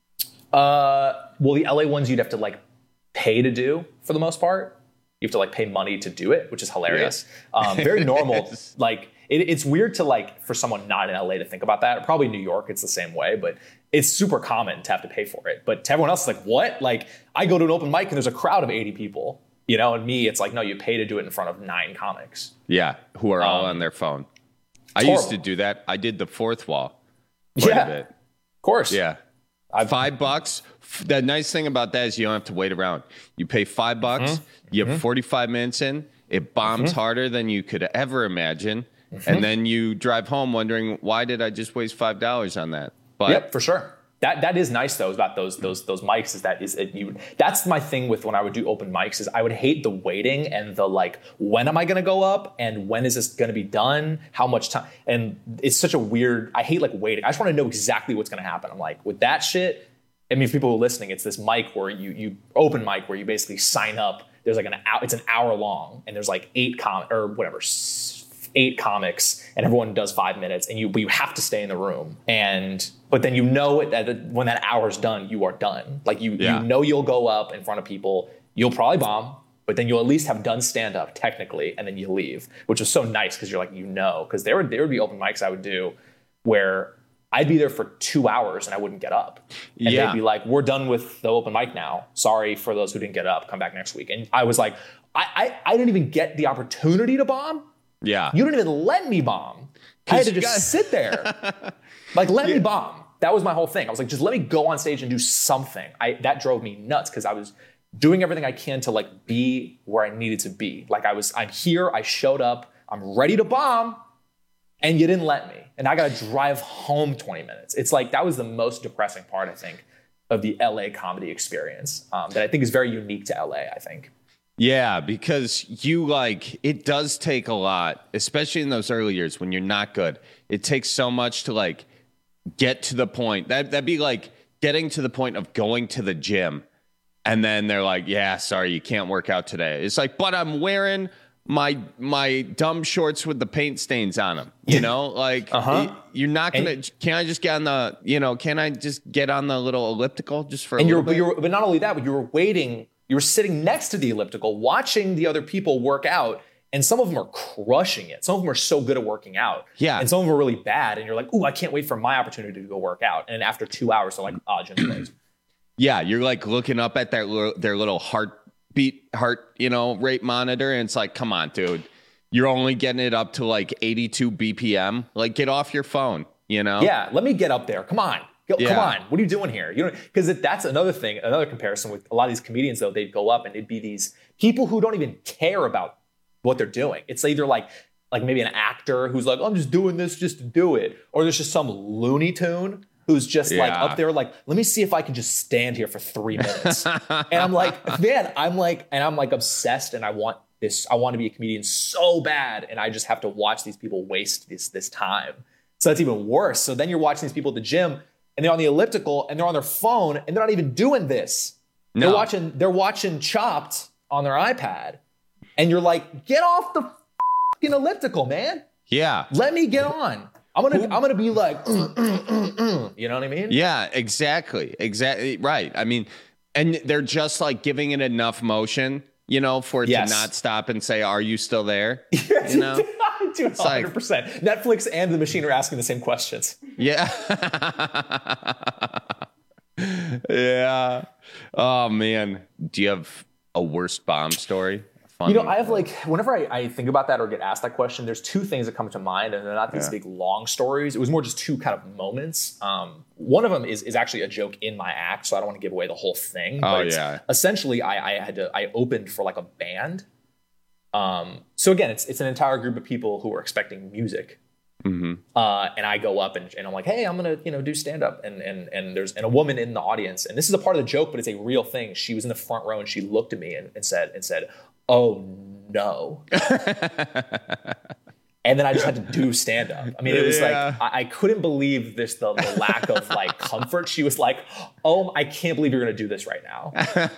Well, the LA ones you'd have to pay to do for the most part. You have to pay money to do it, which is hilarious. Yeah. Very normal. It's weird to for someone not in LA to think about that. Probably New York, it's the same way, but it's super common to have to pay for it. But to everyone else, it's what? I go to an open mic and there's a crowd of 80 people, and me, it's no, you pay to do it in front of 9 comics. Yeah, who are all on their phone. I used to do that. I did the fourth wall. Quite a bit. Of course. Yeah. $5. The nice thing about that is you don't have to wait around. You pay $5. Mm-hmm. You have 45 minutes in. It bombs harder than you could ever imagine. Mm-hmm. And then you drive home wondering, why did I just waste $5 on that? But yep, for sure. That is nice though about those mics that's my thing with when I would do open mics is I would hate the waiting and the when am I going to go up and when is this going to be done? How much time? And it's such a weird, I hate waiting. I just want to know exactly what's going to happen. I'm with that shit. I mean, for people who are listening, it's this mic where you open mic where you basically sign up. There's it's an hour long and there's 8 comics and everyone does 5 minutes and you have to stay in the room but then when that hour's done, you are done. You know you'll go up in front of people, you'll probably bomb, but then you'll at least have done stand up technically and then you leave, which was so nice because you're because there would be open mics I would do where I'd be there for 2 hours and I wouldn't get up. And they'd be we're done with the open mic now. Sorry for those who didn't get up, come back next week. And I was I didn't even get the opportunity to bomb. Yeah. You didn't even let me bomb. I had to just sit there. Let me bomb. That was my whole thing. I was just let me go on stage and do something. That drove me nuts because I was doing everything I can to be where I needed to be. I'm here, I showed up, I'm ready to bomb, and you didn't let me. And I got to drive home 20 minutes. It's that was the most depressing part, I think, of the LA comedy experience that I think is very unique to LA, I think. Yeah, because it does take a lot, especially in those early years when you're not good. It takes so much to get to the point. That'd be getting to the point of going to the gym, and then they're like, yeah, sorry, you can't work out today. It's like, but I'm wearing my dumb shorts with the paint stains on them, you know, like you're not gonna. Can I just get on the, can I just get on the little elliptical just for? And but not only that, but you were waiting. You were sitting next to the elliptical, watching the other people work out, and some of them are crushing it. Some of them are so good at working out, and some of them are really bad. And you're like, ooh, I can't wait for my opportunity to go work out. And after 2 hours, they're like, gym's closed. Yeah, you're like looking up at their little heart rate monitor, and it's like, come on, dude, you're only getting it up to like 82 BPM. Like, get off your phone, Yeah, let me get up there. Come on. Come on. What are you doing here? Because that's another thing, another comparison with a lot of these comedians, though. They'd go up and it'd be these people who don't even care about what they're doing. It's either like maybe an actor who's like, I'm just doing this just to do it. Or there's just some Looney Tune who's just like up there like, let me see if I can just stand here for 3 minutes. And I'm like, man, I'm like obsessed, and I want to be a comedian so bad, and I just have to watch these people waste this time. So that's even worse. So then you're watching these people at the gym, and they're on the elliptical, and they're on their phone, and they're not even doing this. No. They're watching Chopped on their iPad, and you're like, get off the fucking elliptical, man. Yeah. Let me get on. I'm gonna be like, you know what I mean? Yeah, exactly, right. I mean, and they're just like giving it enough motion, for it to not stop and say, "Are you still there?" Dude, 100%. Netflix and the machine are asking the same questions. Yeah. Yeah. Oh man, do you have a worst bomb story? I have whenever I think about that or get asked that question, there's two things that come to mind, and they're not these big long stories. It was more just two kind of moments. One of them is actually a joke in my act, so I don't want to give away the whole thing. But essentially, I opened for like a band. So again, it's an entire group of people who are expecting music. Mm-hmm. And I go up and I'm like, hey, I'm gonna do stand up, and there's a woman in the audience, and this is a part of the joke, but it's a real thing. She was in the front row and she looked at me and said, oh no. And then I just had to do stand up. I mean, it was like, I couldn't believe the lack of like comfort. She was like, oh, I can't believe you're going to do this right now.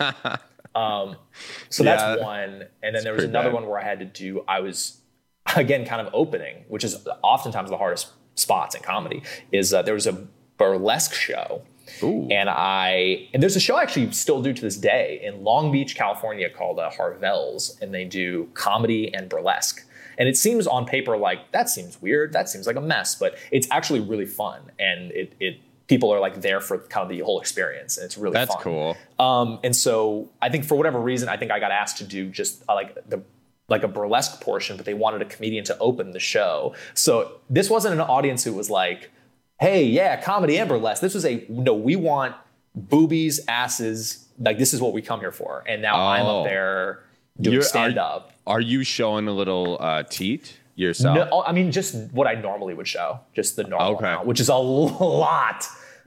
So that's one. And then there was another one where I was again, kind of opening, which is oftentimes the hardest spots in comedy, is there was a burlesque show. Ooh. And there's a show I actually still do to this day in Long Beach, California, called Harvell's, and they do comedy and burlesque. And it seems on paper like that seems weird, that seems like a mess, but it's actually really fun, and people are like there for kind of the whole experience, and it's really fun. That's cool. And so I think for whatever reason, I think I got asked to do just like a burlesque portion, but they wanted a comedian to open the show. So this wasn't an audience who was like, hey, yeah, comedy and burlesque. This was we want boobies, asses. Like, this is what we come here for. And now I'm up there doing stand-up. Are you showing a little teat yourself? No, I mean, just what I normally would show. Just the normal amount, which is a lot.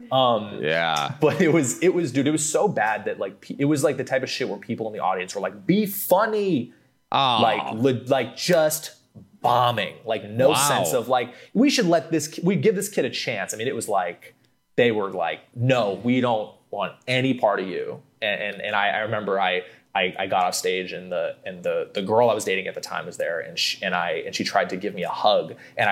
But it was so bad that like, it was like the type of shit where people in the audience were like, be funny. Like just bombing, like no sense of like, we should give this kid a chance. I mean, it was like, they were like, no, we don't want any part of you. And I remember I got off stage, and the girl I was dating at the time was there, and she tried to give me a hug, and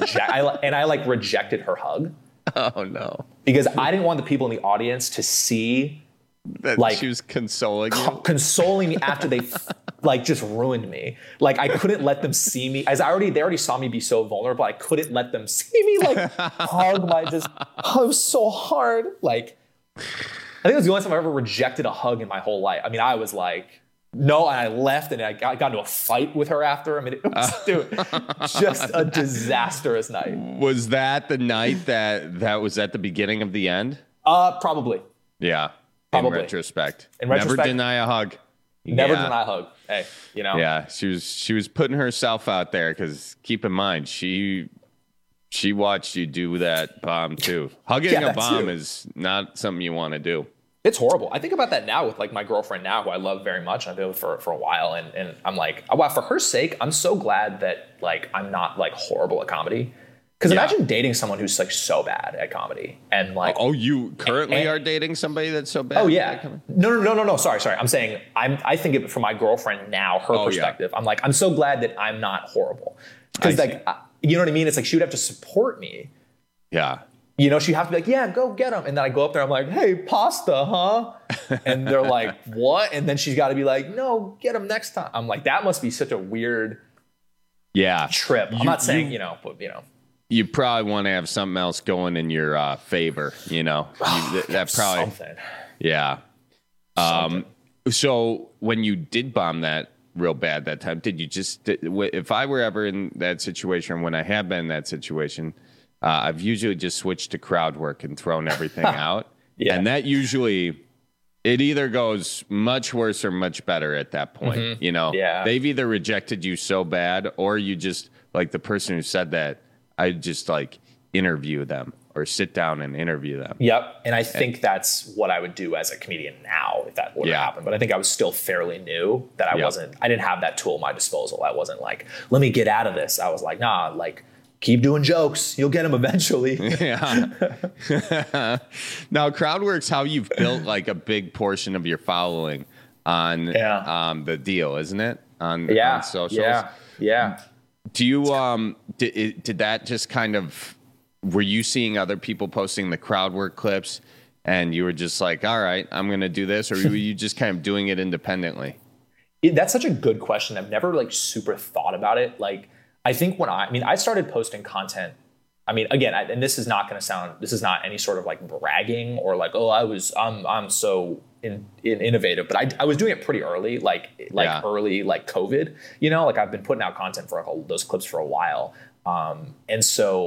I rejected her hug. Oh no. Because I didn't want the people in the audience to see that like she was consoling me after they like just ruined me. Like, I couldn't let them see me they already saw me be so vulnerable. I couldn't let them see me like hug it was so hard. Like, I think it was the only time I ever rejected a hug in my whole life. I mean, I was like, no, and I left, and I got into a fight with her after. I mean, it was, just a disastrous night. Was that the night that was at the beginning of the end? Probably. Yeah. Probably. In retrospect, never deny a hug. Never deny a hug. Hey, Yeah, she was putting herself out there, because keep in mind, she watched you do that bomb too. Hugging a bomb is not something you want to do. It's horrible. I think about that now with like my girlfriend now, who I love very much. I've been with for a while, and I'm like, wow, for her sake, I'm so glad that like I'm not like horrible at comedy. Because imagine dating someone who's like so bad at comedy and like. Oh, you currently are dating somebody that's so bad? Oh yeah. No. Sorry. I'm saying I think it from my girlfriend now, her perspective. Yeah. I'm like, I'm so glad that I'm not horrible. Because like, you know what I mean? It's like she would have to support me. Yeah. You know, she'd have to be like, yeah, go get him. And then I go up there, I'm like, hey, pasta, huh? And they're like, what? And then she's got to be like, no, get him next time. I'm like, that must be such a weird trip. I'm not saying, but you probably want to have something else going in your favor, that probably something. Yeah. So when you did bomb that real bad that time, did you if I were ever in that situation, when I have been in that situation, I've usually just switched to crowd work and thrown everything out. Yeah. And that usually, it either goes much worse or much better at that point. Mm-hmm. They've either rejected you so bad, or you just, like the person who said that, I just like interview them or sit down and interview them. Yep. And I think that's what I would do as a comedian now if that were to happen. But I think I was still fairly new that I didn't have that tool at my disposal. I wasn't like, let me get out of this. I was like, nah, like keep doing jokes. You'll get them eventually. Yeah. Now Crowdwork's how you've built like a big portion of your following on the deal, isn't it? On socials. Yeah. Do you did that just kind of, were you seeing other people posting the Crowdwork clips and you were just like, all right, I'm going to do this, or were you just kind of doing it independently? That's such a good question. I've never like super thought about it. Like I think I started posting content. I mean, again, and this is not any sort of like bragging or like, oh, I'm so innovative, but I was doing it pretty early, early, like COVID, like I've been putting out content for like those clips for a while. And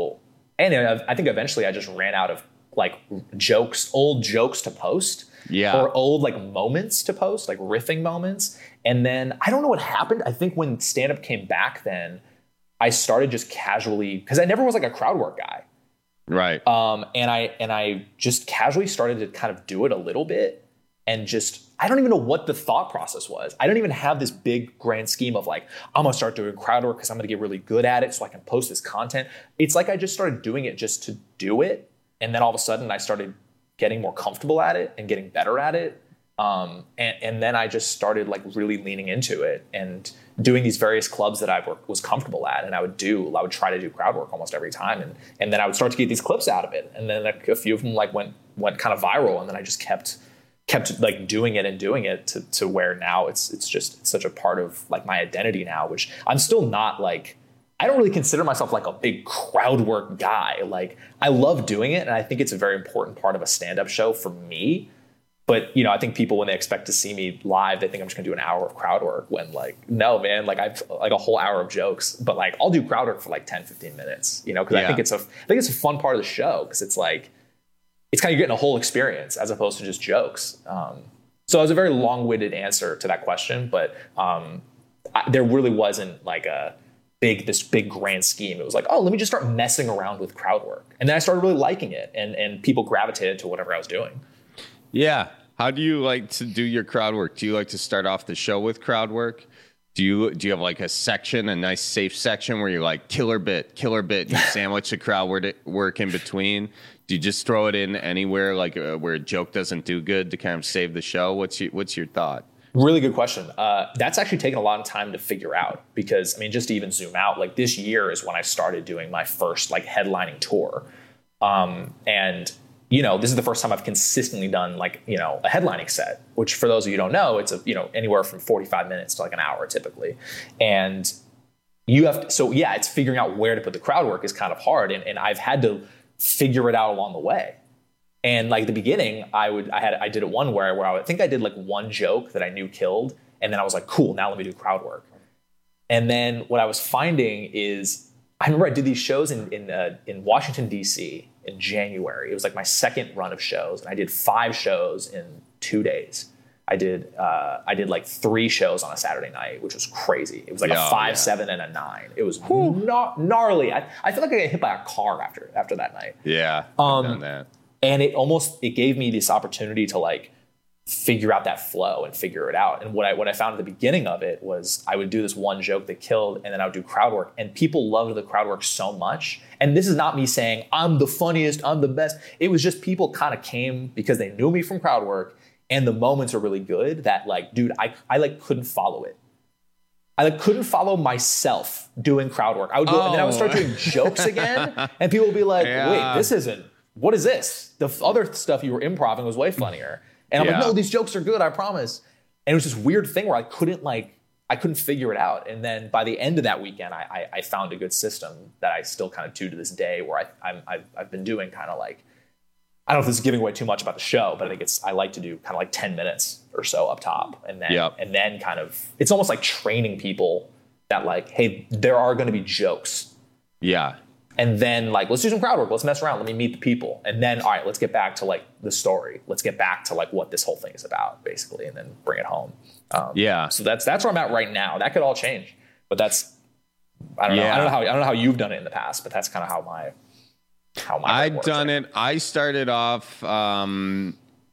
I think eventually I just ran out of like old jokes to post, or old like moments to post, like riffing moments. And then I don't know what happened. I think when stand-up came back, then I started just casually, because I never was like a crowd work guy. Right. And I just casually started to kind of do it a little bit. And just, I don't even know what the thought process was. I don't even have this big grand scheme of like, I'm going to start doing crowd work because I'm going to get really good at it so I can post this content. It's like I just started doing it just to do it. And then all of a sudden I started getting more comfortable at it and getting better at it. And then I just started like really leaning into it and doing these various clubs that I was comfortable at. And I would try to do crowd work almost every time. And then I would start to get these clips out of it. And then a few of them like went kind of viral. And then I just kept like doing it to where now it's such a part of like my identity now, which I'm still not like, I don't really consider myself like a big crowd work guy. Like I love doing it. And I think it's a very important part of a stand-up show for me. But, I think people, when they expect to see me live, they think I'm just gonna do an hour of crowd work when like, no, man, like I've like a whole hour of jokes, but like I'll do crowd work for like 10, 15 minutes, because I think it's a fun part of the show. Cause it's like, it's kind of getting a whole experience as opposed to just jokes. So it was a very long-winded answer to that question, but there really wasn't like this big grand scheme. It was like, oh, let me just start messing around with crowd work. And then I started really liking it and people gravitated to whatever I was doing. Yeah. How do you like to do your crowd work? Do you like to start off the show with crowd work? Do you have like a section, a nice safe section where you're like killer bit, and you sandwich the crowd work in between? Do you just throw it in anywhere like where a joke doesn't do good to kind of save the show? What's your thought? Really good question. That's actually taken a lot of time to figure out because, just to even zoom out, like this year is when I started doing my first like headlining tour. And this is the first time I've consistently done like, a headlining set, which for those of you who don't know, it's anywhere from 45 minutes to like an hour typically. And it's figuring out where to put the crowd work is kind of hard. And I've had to figure it out along the way. And like the beginning, I did it one where I think I did like one joke that I knew killed. And then I was like, cool, now let me do crowd work. And then what I was finding is, I remember I did these shows in Washington, D.C. in January. It was like my second run of shows. And I did 5 shows in 2 days. I did like 3 shows on a Saturday night, which was crazy. It was like a 5, 7, and a 9. It was gnarly. I feel like I got hit by a car after that night. Yeah, I've done that. And it gave me this opportunity to like figure out that flow and figure it out. And what I found at the beginning of it was I would do this one joke that killed, and then I would do crowd work, and people loved the crowd work so much. And this is not me saying I'm the funniest, I'm the best. It was just people kind of came because they knew me from crowd work, and the moments are really good that like, dude, I like couldn't follow it. I like couldn't follow myself doing crowd work. I would go and then I would start doing jokes again, and people would be like, wait, what is this? The other stuff you were improvising was way funnier. And I'm like, no, these jokes are good, I promise. And it was this weird thing where I couldn't figure it out. And then by the end of that weekend, I found a good system that I still kind of do to this day, where I've been doing kind of like, I don't know if this is giving away too much about the show, but I think I like to do kind of like 10 minutes or so up top. And then kind of, it's almost like training people that like, hey, there are going to be jokes. Yeah. And then like, let's do some crowd work. Let's mess around. Let me meet the people. And then, all right, let's get back to like the story. Let's get back to like what this whole thing is about, basically, and then bring it home. So that's where I'm at right now. That could all change, but I don't know. I don't know how you've done it in the past, but that's kind of how my I've done it. I started off. I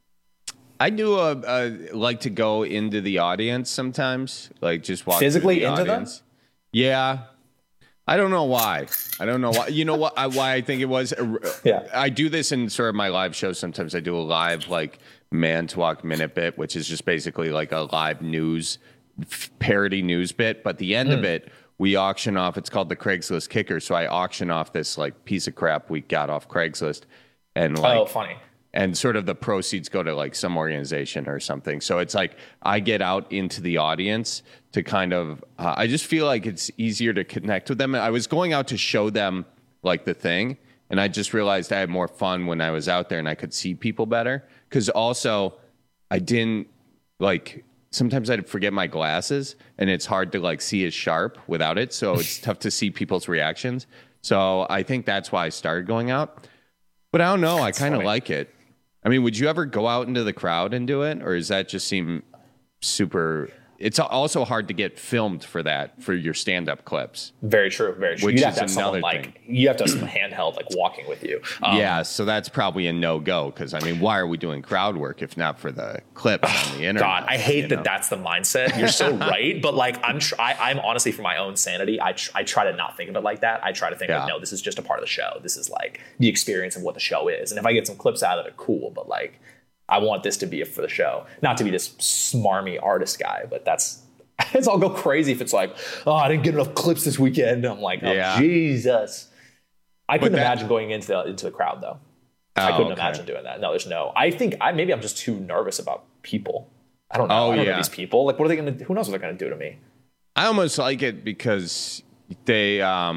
do like to go into the audience sometimes, like just walk physically into audience. Them. Yeah. I don't know why. You know what? Why I think it was. I do this in sort of my live shows. Sometimes I do a live like Man Talk Minute bit, which is just basically like a live news parody news bit. But the end of it, we auction off. It's called the Craigslist Kicker. So I auction off this like piece of crap we got off Craigslist, and like funny. And sort of the proceeds go to like some organization or something. So it's like I get out into the audience to kind of, I just feel like it's easier to connect with them. I was going out to show them like the thing, and I just realized I had more fun when I was out there and I could see people better. Because also I didn't like, sometimes I'd forget my glasses and it's hard to like see as sharp without it. So it's tough to see people's reactions. So I think that's why I started going out. But I don't know. I kind of like it. I mean, would you ever go out into the crowd and do it? Or does that just seem super... It's also hard to get filmed for your stand-up clips. Very true, very true. Which you have is to have another thing. You have to have someone handheld, like walking with you. So that's probably a no-go, because, I mean, why are we doing crowd work if not for the clips on the internet? God, I hate that that's the mindset. You're so right, but like I'm honestly, for my own sanity, I try to not think of it like that. I try to think like, no, this is just a part of the show. This is like the experience of what the show is. And if I get some clips out of it, cool, but like I want this to be for the show, not to be this smarmy artist guy, but it's all go crazy if it's like, oh, I didn't get enough clips this weekend. I'm like, oh, Jesus. I couldn't imagine going into the crowd, though. I couldn't imagine doing that. No, there's no. I think maybe I'm just too nervous about people. I don't know. I don't know these people. Like, what are they going to do? Who knows what they're going to do to me? I almost like it because they,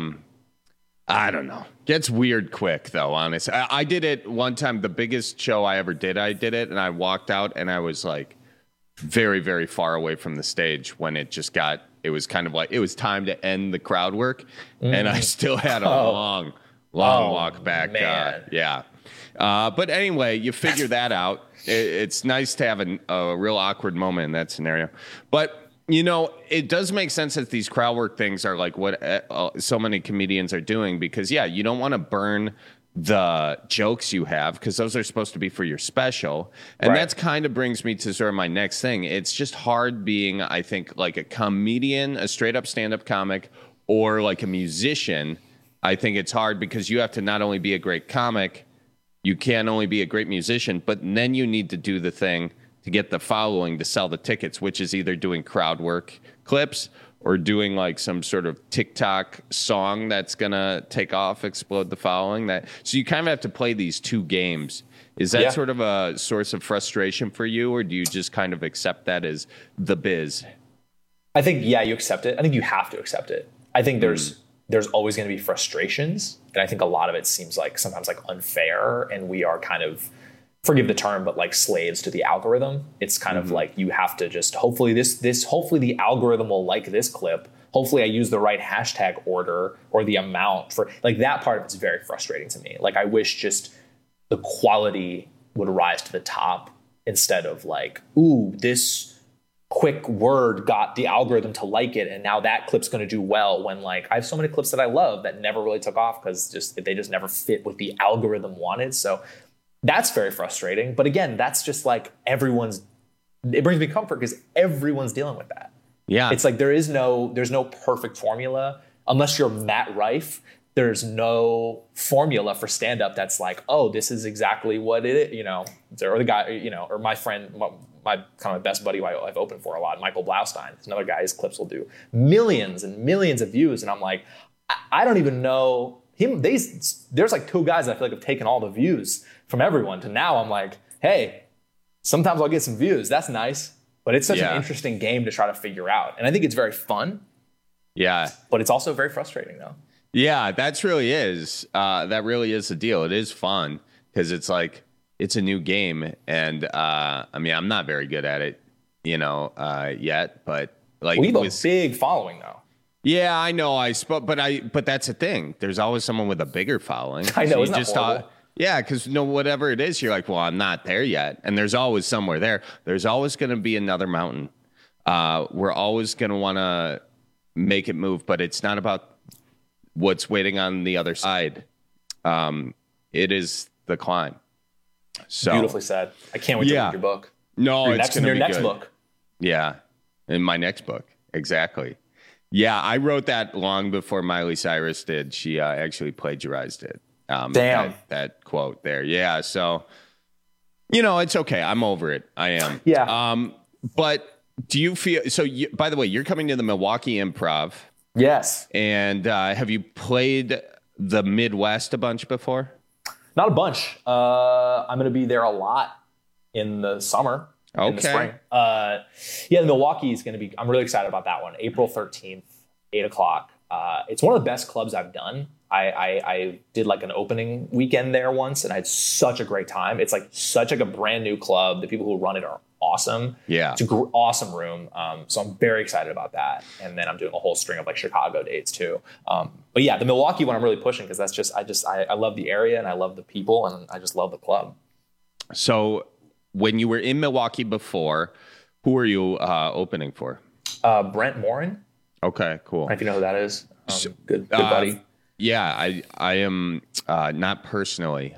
I don't know. Gets weird quick, though, honestly. I did it one time. The biggest show I ever did, I did it, and I walked out, and I was like very, very far away from the stage when it was kind of like it was time to end the crowd work, and I still had a long walk back. But anyway, you figure that out. It's nice to have a real awkward moment in that scenario. But you know, it does make sense that these crowd work things are like what so many comedians are doing, because, you don't want to burn the jokes you have, because those are supposed to be for your special. And that's kind of brings me to sort of my next thing. It's just hard being, I think, like a comedian, a straight up stand up comic, or like a musician. I think it's hard because you have to not only be a great comic, you can't only be a great musician, but then you need to do the thing to get the following to sell the tickets, which is either doing crowd work clips or doing like some sort of TikTok song that's going to take off, explode the following. So you kind of have to play these two games. Is that sort of a source of frustration for you, or do you just kind of accept that as the biz? I think, you accept it. I think you have to accept it. I think there's always going to be frustrations. And I think a lot of it seems like sometimes like unfair, and we are kind of, forgive the term, but like slaves to the algorithm. It's kind of like you have to just hopefully the algorithm will like this clip. Hopefully I use the right hashtag order or the amount for like that part of it's very frustrating to me. Like I wish just the quality would rise to the top instead of like, ooh, this quick word got the algorithm to like it, and now that clip's going to do well, when like I have so many clips that I love that never really took off because they just never fit what the algorithm wanted. So that's very frustrating. But again, that's just like everyone's it brings me comfort because everyone's dealing with that. Yeah. It's like there's no perfect formula. Unless you're Matt Rife, there's no formula for stand-up that's like, oh, this is exactly what it is, you know, or the guy, you know, or my friend, my kind of best buddy who I've opened for a lot, Michael Blaustein, is another guy. His clips will do millions and millions of views. And I'm like, I don't even know him. There's like 2 guys that I feel like have taken all the views from everyone to now I'm like, hey, sometimes I'll get some views. That's nice. But it's such an interesting game to try to figure out. And I think it's very fun. Yeah. But it's also very frustrating though. Yeah, that really is. That really is the deal. It is fun because it's like, it's a new game. And I mean, I'm not very good at it, you know, yet, but like we have a big following though. Yeah, I know. But that's the thing. There's always someone with a bigger following. I know. So isn't that horrible? Yeah, because whatever it is, you're like, well, I'm not there yet. And there's always somewhere there. There's always going to be another mountain. We're always going to want to make it move, but it's not about what's waiting on the other side. It is the climb. So beautifully said. I can't wait to read your book. No, it's going to be next good. book. Yeah, in my next book. Exactly. Yeah, I wrote that long before Miley Cyrus did. She actually plagiarized it. Damn. That quote there. Yeah. So, you know, it's okay. I'm over it. I am. Yeah. But do you feel, by the way, you're coming to the Milwaukee Improv. Yes. And have you played the Midwest a bunch before? Not a bunch. I'm going to be there a lot in the summer. Okay. In the spring. Milwaukee is going to be, I'm really excited about that one. April 13th, 8:00. It's one of the best clubs I've done. I did like an opening weekend there once and I had such a great time. It's like such like a brand new club. The people who run it are awesome. Yeah. It's an awesome room. So I'm very excited about that. And then I'm doing a whole string of like Chicago dates too. But yeah, the Milwaukee one I'm really pushing because that's just, I love the area and I love the people and I just love the club. So when you were in Milwaukee before, who were you opening for? Brent Morin. Okay, cool. I don't know if you know who that is. Good buddy. Yeah, I am not personally.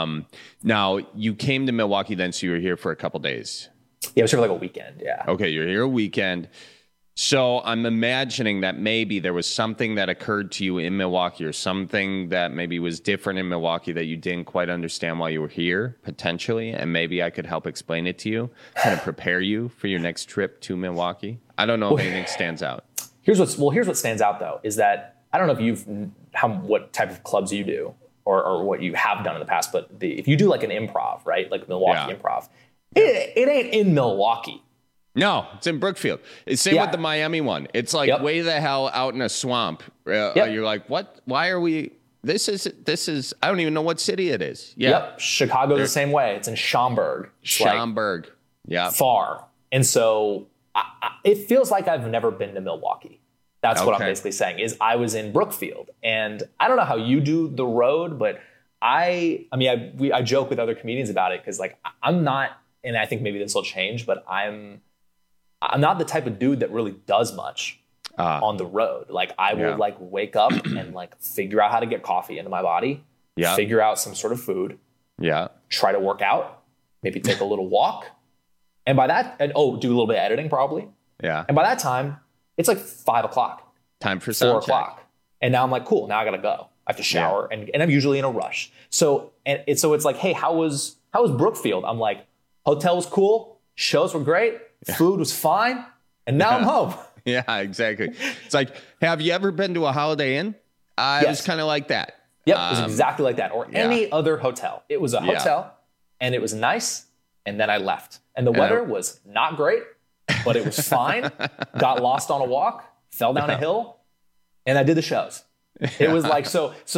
Now, you came to Milwaukee then, so you were here for a couple days. Yeah, I was here for like a weekend, yeah. Okay, you're here a weekend. So I'm imagining that maybe there was something that occurred to you in Milwaukee or something that maybe was different in Milwaukee that you didn't quite understand while you were here, potentially, and maybe I could help explain it to you, kind of prepare you for your next trip to Milwaukee. I don't know if anything stands out. Here's what stands out, though, is that I don't know if what type of clubs you do or what you have done in the past, but if you do like an improv, right, like Milwaukee Improv, it ain't in Milwaukee. No, it's in Brookfield. It's same with the Miami one. It's like way the hell out in a swamp. You're like, what? Why are we? This is. I don't even know what city it is. Yeah. Yep. Chicago's the same way. It's in Schaumburg. Schaumburg. Yeah. Far. And so it feels like I've never been to Milwaukee. That's what I'm basically saying is I was in Brookfield. And I don't know how you do the road, but I joke with other comedians about it because like I'm not, and I think maybe this will change, but I'm not the type of dude that really does much on the road. Like I will like wake up and like figure out how to get coffee into my body, figure out some sort of food, try to work out, maybe take a little walk. And by that, do a little bit of editing probably. Yeah. And by that time, it's like 5 o'clock. Time for 4 o'clock. And now I'm like, cool, now I gotta go. I have to shower and I'm usually in a rush. So it's like, hey, how was Brookfield? I'm like, hotel was cool, shows were great, food was fine, and now I'm home. Yeah, exactly. It's like, have you ever been to a Holiday Inn? It was kind of like that. Yep, it was exactly like that. Or any other hotel. It was a hotel, and it was nice, and then I left. And the weather was not great, but it was fine. Got lost on a walk, fell down a hill, and I did the shows. It was like,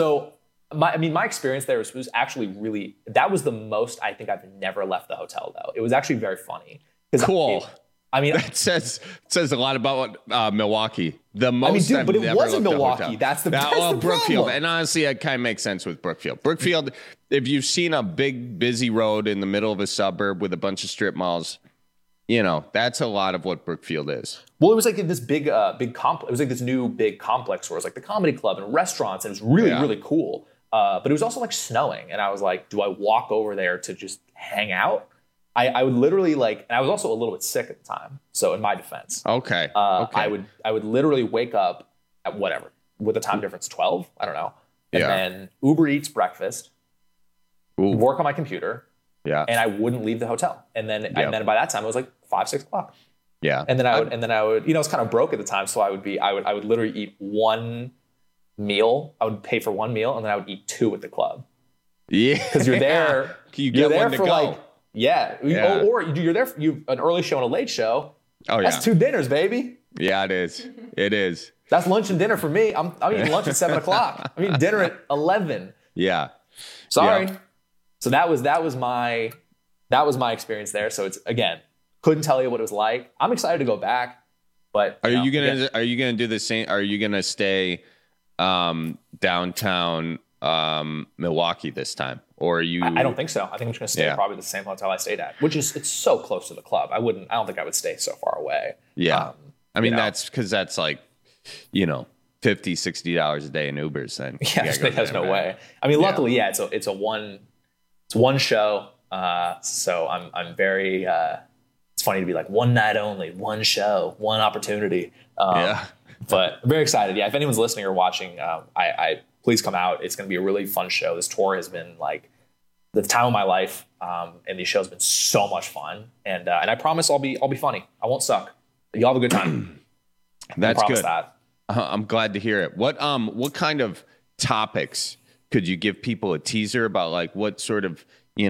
my experience there was actually really, that was the most I think I've never left the hotel, though. It was actually very funny. Cool. That says a lot about Milwaukee. The most but it wasn't Milwaukee. That's the Brookfield. problem. And honestly, it kind of makes sense with Brookfield. Brookfield, if you've seen a big, busy road in the middle of a suburb with a bunch of strip malls, you know, that's a lot of what Brookfield is. Well, it was like this big complex. It was like this new big complex where it was like the comedy club and restaurants, and it was really, really cool. But it was also like snowing, and I was like, do I walk over there to just hang out? I would literally and I was also a little bit sick at the time. So in my defense, okay. I would literally wake up at whatever, with the time difference, 12, I don't know. And then Uber Eats breakfast, work on my computer. Yeah. And I wouldn't leave the hotel. And then by that time it was like 5, 6 o'clock. Yeah. And then I would, I was kind of broke at the time. So I would literally eat one meal. I would pay for one meal and then I would eat 2 at the club. Yeah. Because you're there. You're there for go. Or you're there for an early show and a late show. Oh, yeah. That's 2 dinners, baby. Yeah, it is. It is. That's lunch and dinner for me. I'm eating lunch at 7 o'clock. I'm eating dinner at 11. Yeah. Sorry. Yeah. So that was my experience there. So it's, again, couldn't tell you what it was like. I'm excited to go back, but are you gonna do the same? Are you gonna stay downtown Milwaukee this time, or are you? I don't think so. I think I'm just gonna stay at probably the same hotel I stayed at, which is, it's so close to the club. I don't think I would stay so far away. Yeah, I mean that's because that's like, $50, $60 a day in Ubers. Then there's no way. I mean, luckily, it's one show. So I'm very. It's funny to be like, one night only, one show, one opportunity. But I'm very excited. Yeah, if anyone's listening or watching, I please come out. It's going to be a really fun show. This tour has been like the time of my life, and these shows have been so much fun. And I promise I'll be funny. I won't suck. You'll have a good time. That's good. That. I'm glad to hear it. What kind of topics could you give people a teaser about? Like what sort of,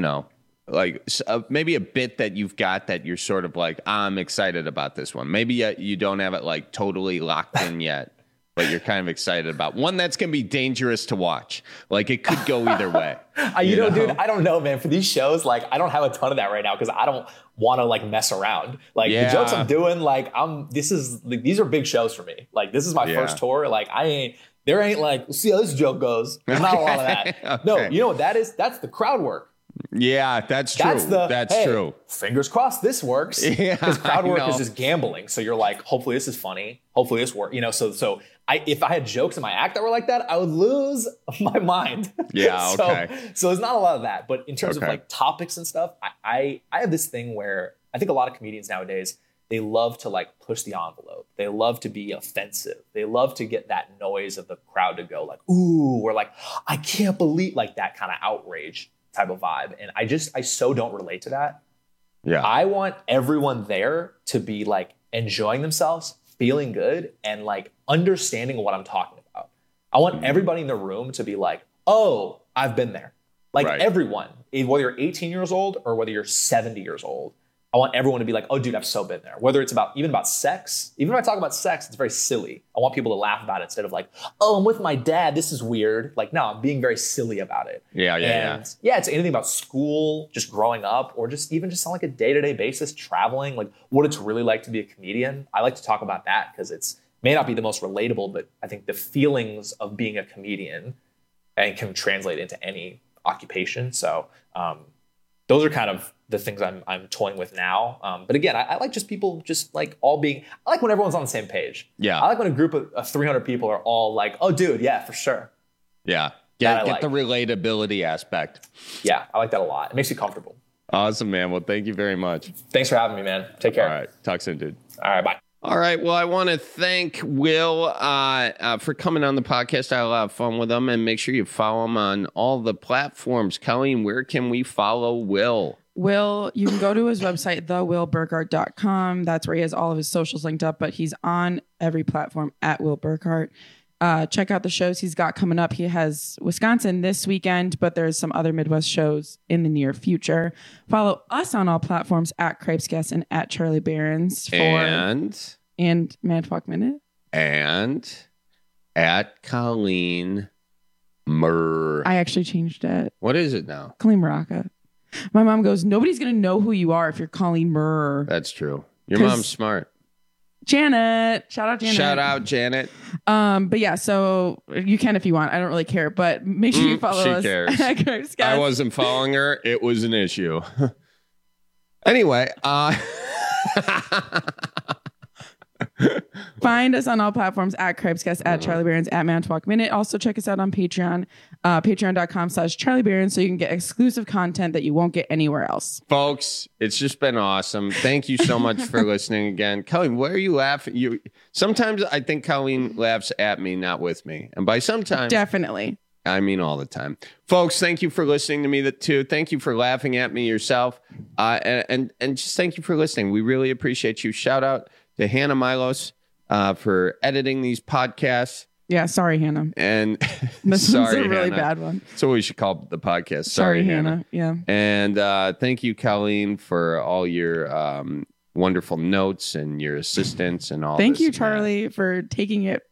maybe a bit that you've got that you're sort of like, I'm excited about this one. Maybe you don't have it like totally locked in yet, but you're kind of excited about one that's going to be dangerous to watch. Like it could go either way. Dude, I don't know, man. For these shows, like I don't have a ton of that right now because I don't want to like mess around. Like the jokes I'm doing, these are big shows for me. Like this is my first tour. Like there ain't like, we'll see how this joke goes. There's not a lot of that. Okay. No, you know what that is? That's the crowd work. Yeah, that's true. That's true. Fingers crossed this works. Because crowd work is just gambling. So you're like, hopefully this is funny. Hopefully this works. So if I had jokes in my act that were like that, I would lose my mind. Yeah, okay. So there's not a lot of that. But in terms of like topics and stuff, I have this thing where I think a lot of comedians nowadays, they love to like push the envelope. They love to be offensive. They love to get that noise of the crowd to go like, ooh, or like, I can't believe, like that kind of outrage type of vibe. And I so don't relate to that. Yeah. I want everyone there to be like enjoying themselves, feeling good, and like understanding what I'm talking about. I want everybody in the room to be like, oh, I've been there. Like everyone, whether you're 18 years old or whether you're 70 years old, I want everyone to be like, oh, dude, I've so been there. Whether it's even about sex, even if I talk about sex, it's very silly. I want people to laugh about it instead of like, oh, I'm with my dad. This is weird. Like, no, I'm being very silly about it. Yeah. It's anything about school, just growing up, or just on like a day-to-day basis, traveling, like what it's really like to be a comedian. I like to talk about that because it may not be the most relatable, but I think the feelings of being a comedian and can translate into any occupation. So those are kind of the things I'm toying with now. But again, I like just people just like all being, I like when everyone's on the same page. Yeah. I like when a group of 300 people are all like, oh dude, yeah, for sure. Yeah. Get the relatability aspect. Yeah. I like that a lot. It makes you comfortable. Awesome, man. Well, thank you very much. Thanks for having me, man. Take care. All right. Talk soon, dude. All right. Bye. All right. Well, I want to thank Will for coming on the podcast. I had a lot of fun with him, and make sure you follow him on all the platforms. Colleen, where can we follow Will? Will, you can go to his website, thewillburkhart.com. That's where he has all of his socials linked up, but he's on every platform at Will Burkhart. Check out the shows he's got coming up. He has Wisconsin this weekend, but there's some other Midwest shows in the near future. Follow us on all platforms at Crepescast and at Charlie Barons and Mad Fuck Minute. And at Colleen Murr. I actually changed it. What is it now? Colleen Maraca. My mom goes, nobody's going to know who you are if you're Colleen Murr. That's true. Your mom's smart. Janet. Shout out, Janet. Shout out, Janet. But yeah, so you can if you want. I don't really care, but make sure you follow us. She cares. I wasn't following her. It was an issue. Find us on all platforms at Cribescast, at Charlie Berens, at Manitowoc Minute. Also check us out on Patreon, patreon.com/Charlie Berens, so you can get exclusive content that you won't get anywhere else. Folks, it's just been awesome. Thank you so much for listening again. Colleen, why are you laughing? Sometimes I think Colleen laughs at me, not with me. And by sometimes... Definitely. I mean all the time. Folks, thank you for listening to me too. Thank you for laughing at me yourself. And just thank you for listening. We really appreciate you. Shout out to Hannah Milos for editing these podcasts. Yeah, sorry, Hannah. And this sorry, is a really Hannah. bad one. So we should call the podcast. Sorry, Hannah. Yeah. And thank you, Colleen, for all your wonderful notes and your assistance and all. Thank you, Charlie, for taking it